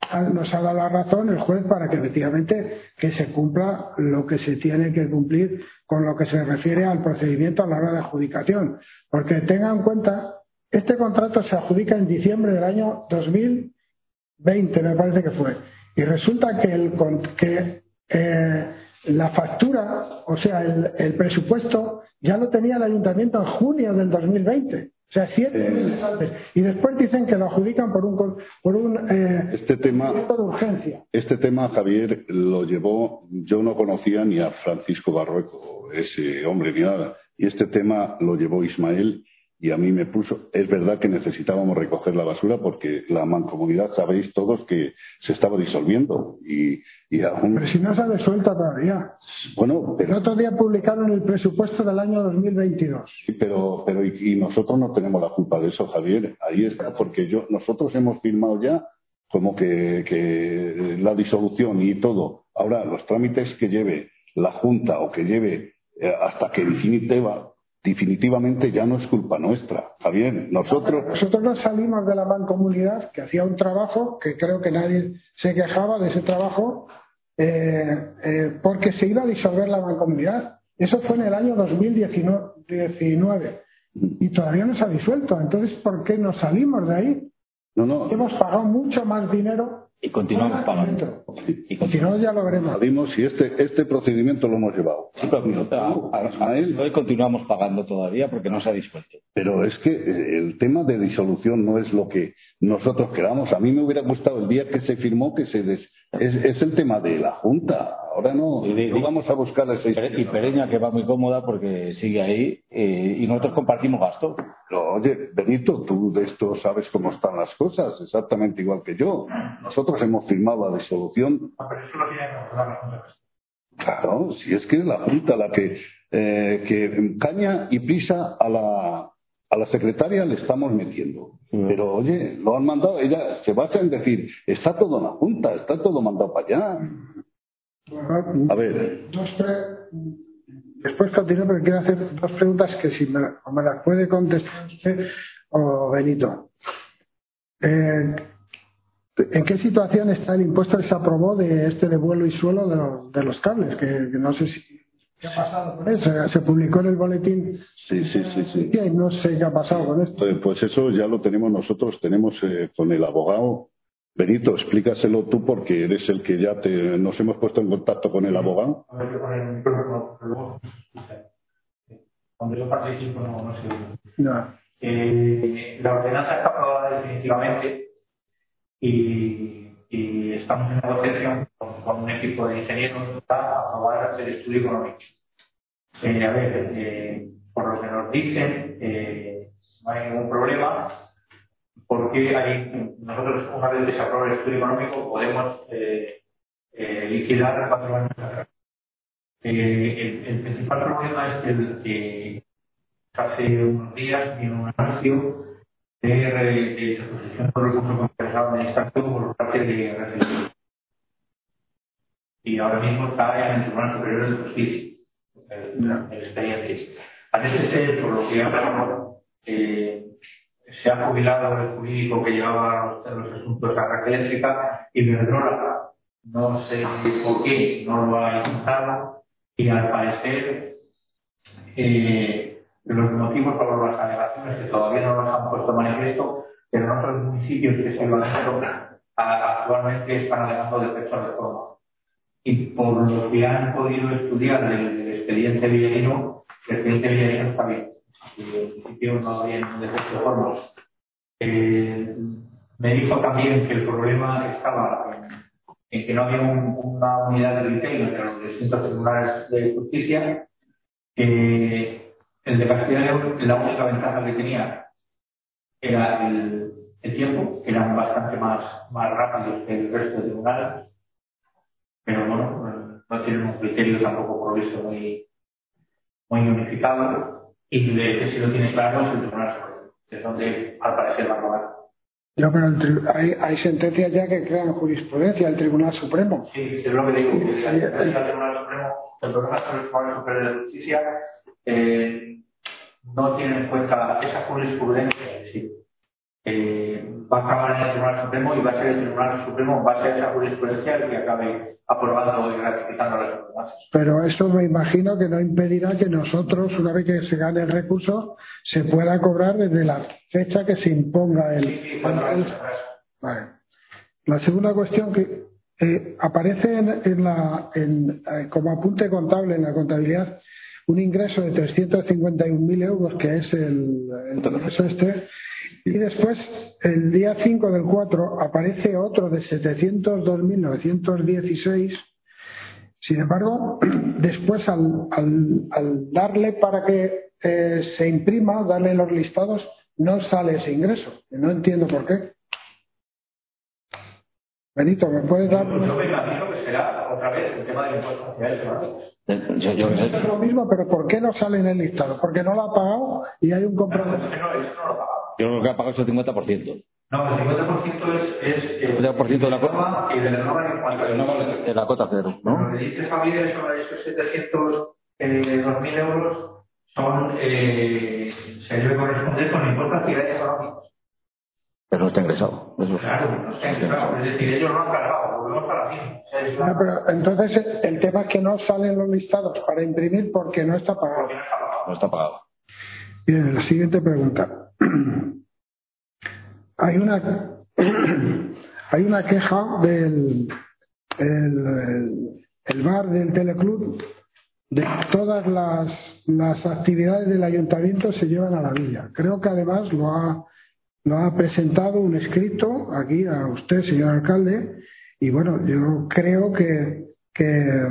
nos ha dado la razón el juez para que efectivamente que se cumpla lo que se tiene que cumplir con lo que se refiere al procedimiento a la hora de adjudicación. Porque tengan en cuenta, este contrato se adjudica en diciembre del año dos mil veinte, me parece que fue. Y resulta que, el, que eh, la factura, o sea, el, el presupuesto, ya lo tenía el ayuntamiento en junio del dos mil veinte. O sea, siete meses antes. Y después dicen que lo adjudican por un, por un eh, este tema, de urgencia. Este tema, Javier, lo llevó, yo no conocía ni a Francisco Barrueco, ese hombre, ni nada. Y este tema lo llevó Ismael y a mí me puso. Es verdad que necesitábamos recoger la basura porque la mancomunidad, sabéis todos que se estaba disolviendo. Y, y aún... Pero si no se ha disuelto todavía. Bueno, pero... El otro día publicaron el presupuesto del año dos mil veintidós. Sí, pero, pero y, y nosotros no tenemos la culpa de eso, Javier. Ahí está, porque yo nosotros hemos firmado ya como que, que la disolución y todo. Ahora, los trámites que lleve la Junta o que lleve eh, hasta que definitiva, definitivamente ya no es culpa nuestra, Javier. Nosotros... Nosotros nos salimos de la mancomunidad, que hacía un trabajo, que creo que nadie se quejaba de ese trabajo, eh, eh, porque se iba a disolver la mancomunidad. Eso fue en el año dos mil diecinueve y todavía no se ha disuelto. Entonces, ¿por qué nos salimos de ahí? No, no. Hemos pagado mucho más dinero. Y continuamos pagando. Y continuamos, ya lo veremos. Salimos y este, este procedimiento lo hemos llevado. Sí, pero a, hoy continuamos pagando todavía porque no se ha disuelto. Pero es que el tema de disolución no es lo que nosotros queramos. A mí me hubiera gustado el día que se firmó que se des... es, es el tema de la Junta. Ahora no, y, no vamos a buscar ese... Y Pereña, que va muy cómoda porque sigue ahí eh, y nosotros compartimos gasto. Pero, oye, Benito, tú de esto sabes cómo están las cosas, exactamente igual que yo. Nosotros hemos firmado la disolución. Pero eso lo tiene que acordar la Junta. Claro, si es que es la Junta la que, eh, que caña y prisa a la, a la secretaria le estamos metiendo. Mm. Pero, oye, lo han mandado, ella se basa en decir, está todo en la Junta, está todo mandado para allá. A ver. Dos, después continúo, pero quiero hacer dos preguntas que si me, o me las puede contestar usted o Benito. Eh, ¿En qué situación está el impuesto que se aprobó de este de vuelo y suelo de los, de los cables? Que, que no sé si qué ha pasado con eso. Se publicó en el boletín. Sí, sí, sí, sí. Y no sé qué ha pasado con esto. Pues eso ya lo tenemos nosotros, tenemos eh, con el abogado. Benito, explícaselo tú porque eres el que ya te, nos hemos puesto en contacto con el abogado. A ver, yo con el micrófono, pero luego cuando yo participo no, no sé. No. Eh, la ordenanza está aprobada definitivamente y, y estamos en negociación con, con un equipo de ingenieros para aprobar el estudio económico. Eh, a ver, eh, por lo que nos dicen, eh, no hay ningún problema. Porque hay, nosotros, una vez que se apruebe el estudio económico, podemos eh, eh, liquidar cuatro años atrás. Eh, el, el principal problema es que el, eh, hace unos días vino un anuncio de, de exposición de recursos compensados de administración por parte de R F I. Y ahora mismo está en el Tribunal Superior de Justicia, el, el expediente. Parece ser, por lo que hablamos, eh, se ha jubilado el jurídico que llevaba los, los asuntos a Red Eléctrica y Iberdrola no sé por qué no lo ha imputado y al parecer eh, los motivos por las alegaciones que todavía no los han puesto manifiesto, pero en otros municipios que se lo han hecho actualmente están alegando defectos de forma. Y por lo que han podido estudiar del, del expediente villarino, el expediente villarino está bien. Y en principio no había ningún defecto de formas. Eh, me dijo también que el problema estaba en, en que no había un, una unidad de retail entre los distintos tribunales de justicia. Eh, el de Castilla y León, la única ventaja que tenía era el, el tiempo, que eran bastante más, más rápidos que el resto de tribunales, pero bueno, no tienen un criterio tampoco por eso muy, muy unificado. Y de que si lo tiene claro es el Tribunal Supremo, que es donde al parecer va a aprobar. No, pero el, hay, hay sentencias ya que crean jurisprudencia el Tribunal Supremo. Sí, es lo que digo. Que el, el Tribunal Supremo, el problema es que el Tribunal Superior de Justicia eh, no tiene en cuenta esa jurisprudencia en sí. eh, va a acabar en el Tribunal Supremo y va a ser el Tribunal Supremo en base a esa jurisprudencia el que acabe aprobando y ratificando las normas. Pero eso me imagino que no impedirá que nosotros, una vez que se gane el recurso, se pueda cobrar desde la fecha que se imponga el... Sí, sí, cuando el... Vale. La segunda cuestión que eh, aparece en, en la, en, eh, como apunte contable en la contabilidad un ingreso de trescientos cincuenta y un mil euros, que es el, el ingreso este, y después el día cinco del cuatro aparece otro de setecientos dos mil novecientos dieciséis. Sin embargo, después al, al, al darle para que eh, se imprima, darle los listados, no sale ese ingreso. No entiendo por qué. Benito, ¿me puedes dar? Yo me imagino que será otra vez el tema del impuesto social, ¿no? Yo, yo, Es lo mismo, pero ¿por qué no sale en el listado? Porque no lo ha pagado y hay un compromiso. No, eso no lo ha pagado. yo creo que ha pagado el cincuenta por ciento. No, el cincuenta por ciento es, es el cincuenta por ciento de la cota y de la norma en cuanto a de la cota cero, ¿no? Lo que dice Javier sobre esos setecientos dos mil euros son, eh, se debe corresponder con el impuesto a actividades económicas. Pero no está ingresado. Eso. Claro, no está ingresado. Es decir, ellos no han cargado, volvemos para la misma. No, pero entonces el tema es que no salen los listados para imprimir porque no está pagado. No está pagado. Bien, la siguiente pregunta. Hay una hay una queja del el, el, el bar del Teleclub de que todas las, las actividades del ayuntamiento se llevan a la villa. Creo que además lo ha lo ha presentado un escrito aquí a usted, señor alcalde, y bueno, yo creo que, que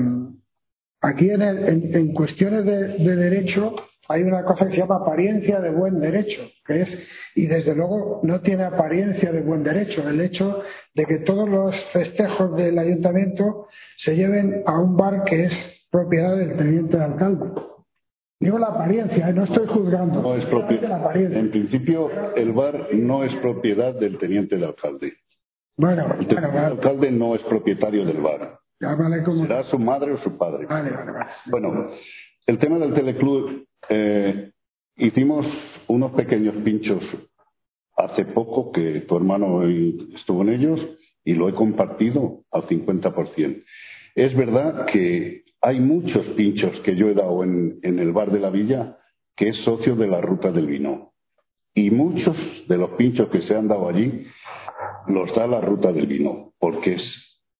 aquí en, el, en, en cuestiones de, de derecho hay una cosa que se llama apariencia de buen derecho, que es, y desde luego no tiene apariencia de buen derecho, el hecho de que todos los festejos del ayuntamiento se lleven a un bar que es propiedad del teniente de alcalde. Digo la apariencia, no estoy juzgando. No es propiedad. En principio, el bar no es propiedad del teniente de alcalde. Bueno, el teniente bueno, de alcalde no es propietario del bar. Ya vale como... Será su madre o su padre. Vale, vale, vale. Bueno, el tema del Teleclub, eh, hicimos unos pequeños pinchos hace poco que tu hermano estuvo en ellos y lo he compartido al cincuenta por ciento. Es verdad que hay muchos pinchos que yo he dado en, en el bar de la villa que es socio de la Ruta del Vino. Y muchos de los pinchos que se han dado allí los da la Ruta del Vino, porque es,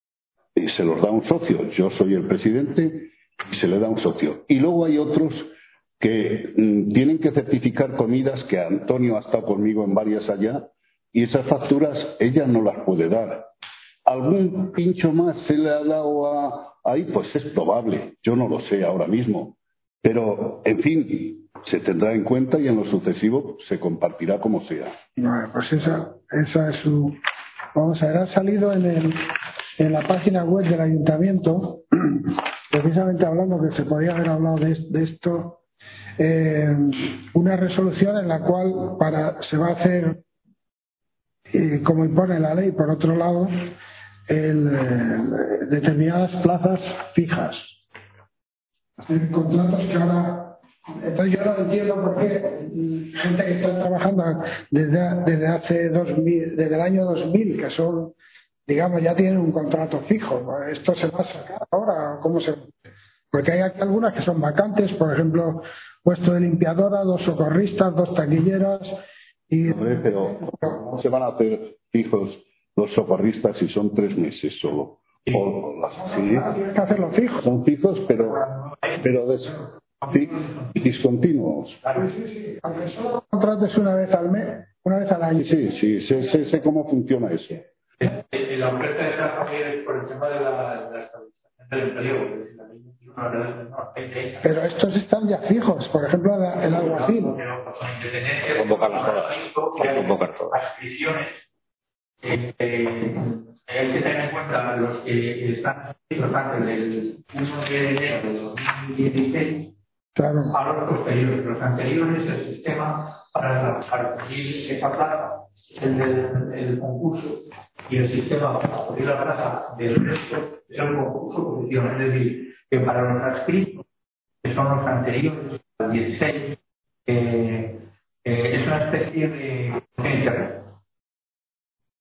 y se los da un socio. Yo soy el presidente y se le da un socio. Y luego hay otros que mm, tienen que certificar comidas que Antonio ha estado conmigo en varias allá y esas facturas ella no las puede dar. ¿Algún pincho más se le ha dado a ahí? Pues es probable, yo no lo sé ahora mismo. Pero, en fin, se tendrá en cuenta y en lo sucesivo se compartirá como sea. Bueno, pues esa, esa es su... Vamos a ver, ha salido en, el, en la página web del ayuntamiento, precisamente hablando que se podía haber hablado de, de esto, eh, una resolución en la cual para se va a hacer, eh, como impone la ley, por otro lado, el, eh, determinadas plazas fijas. Hacer contratos que ahora... Entonces yo no entiendo por qué gente que está trabajando desde, desde hace dos mil, desde el año dos mil, que son, digamos, ya tienen un contrato fijo. Esto se va a sacar ahora, ¿cómo se...? Porque hay algunas que son vacantes, por ejemplo, puesto de limpiadora, dos socorristas, dos taquilleras y... Pero ¿cómo se van a hacer fijos los socorristas si son tres meses solo? O las, sí, tienes que hacerlo fijo. son fijos, pero, pero de, sí, discontinuos. Sí, sí, sí. Aunque solo contrates una vez al mes, una vez al año. Sí, sí, sé, sé, sé cómo funciona eso. Y la oferta de esa familia es por el tema de la, de la estabilización del empleo. Pero estos están ya fijos, por ejemplo, el alguacil. Convocarlos todas. Convocar todas. Adscripciones. Eh, eh, hay que tener en cuenta los que están inscritos antes del uno de enero de dos mil dieciséis claro. a los posteriores. Los anteriores, el sistema para, para conseguir esa plaza, el del el concurso, y el sistema para conseguir la plaza del resto es el concurso posición. Es decir, que para los adscritos, que son los anteriores al dieciséis, eh, eh, es una especie de...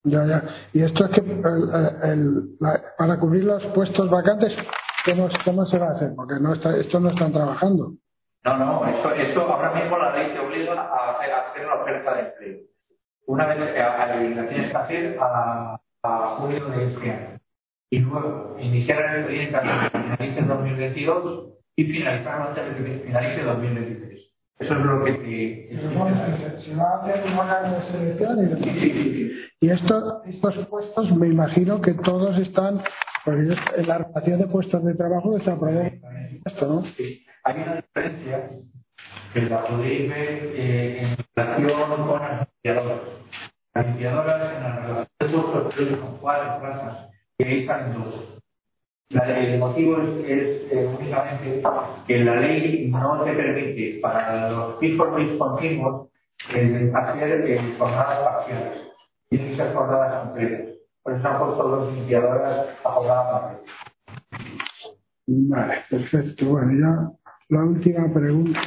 Ya, ya. Y esto es que el, el, la, para cubrir los puestos vacantes, ¿cómo, ¿cómo se va a hacer? Porque no está, estos no están trabajando. No, no, eso, eso ahora mismo la ley te obliga a hacer, a hacer la oferta de empleo. Una vez que a, a, la tienes que hacer a, a julio de este año. Y luego iniciar el expediente antes de que finalice el dos mil veintidós y finalizar antes de que finalice el dos mil veintitrés. Eso es lo que te... Se, se va a hacer una selección y, sí, sí, sí. y esto, estos puestos me imagino que todos están, porque en la relación de puestos de trabajo está aprobado esto, ¿no? Sí. Hay una diferencia que la podéis ver eh, en relación con las limpiadoras. Las limpiadoras en la relación de puestos son cuatro plazas y ahí están dos. La, el motivo es, es eh, únicamente que la ley no te permite para los fijos discontinuos eh, hacer eh, jornadas parciales. Tienen que ser jornadas completas. Por eso han puesto dos limpiadoras a jornada completa. Vale, perfecto. Bueno, ya la última pregunta.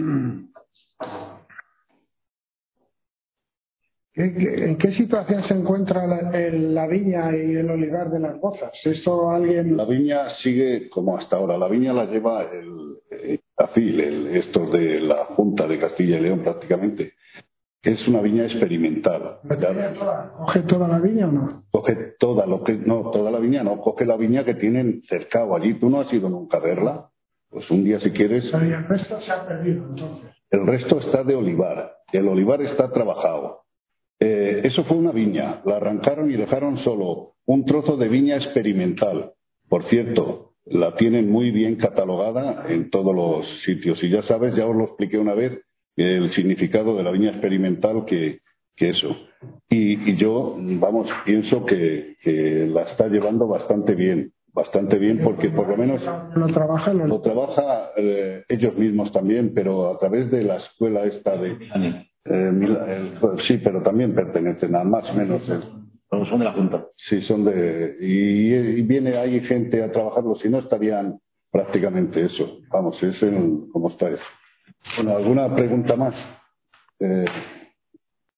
¿En qué situación se encuentra la, el, la viña y el olivar de las Bozas? ¿Esto alguien...? La viña sigue como hasta ahora. La viña la lleva el, el AFIL, el, estos de la Junta de Castilla y León prácticamente. Es una viña experimental. Toda, ¿Coge toda la viña o no? Coge toda, lo que, no, toda la viña no. Coge la viña que tienen cercado allí. ¿Tú no has ido nunca a verla? Pues un día si quieres... Pero y el resto se ha perdido entonces. El resto está de olivar. El olivar está trabajado. Eh, eso fue una viña, la arrancaron y dejaron solo un trozo de viña experimental. Por cierto, la tienen muy bien catalogada en todos los sitios. Y ya sabes, ya os lo expliqué una vez, el significado de la viña experimental que, que eso. Y, y yo, vamos, pienso que, que la está llevando bastante bien. Bastante bien porque por lo menos lo trabaja, lo... lo trabaja eh, ellos mismos también, pero a través de la escuela esta de... Eh, el, sí, pero también pertenecen a más o menos. Pero son de la Junta. Sí, son de. Y, y viene ahí gente a trabajarlo, si no estarían prácticamente eso. Vamos, es el, como está eso. Bueno, ¿alguna pregunta más? Eh,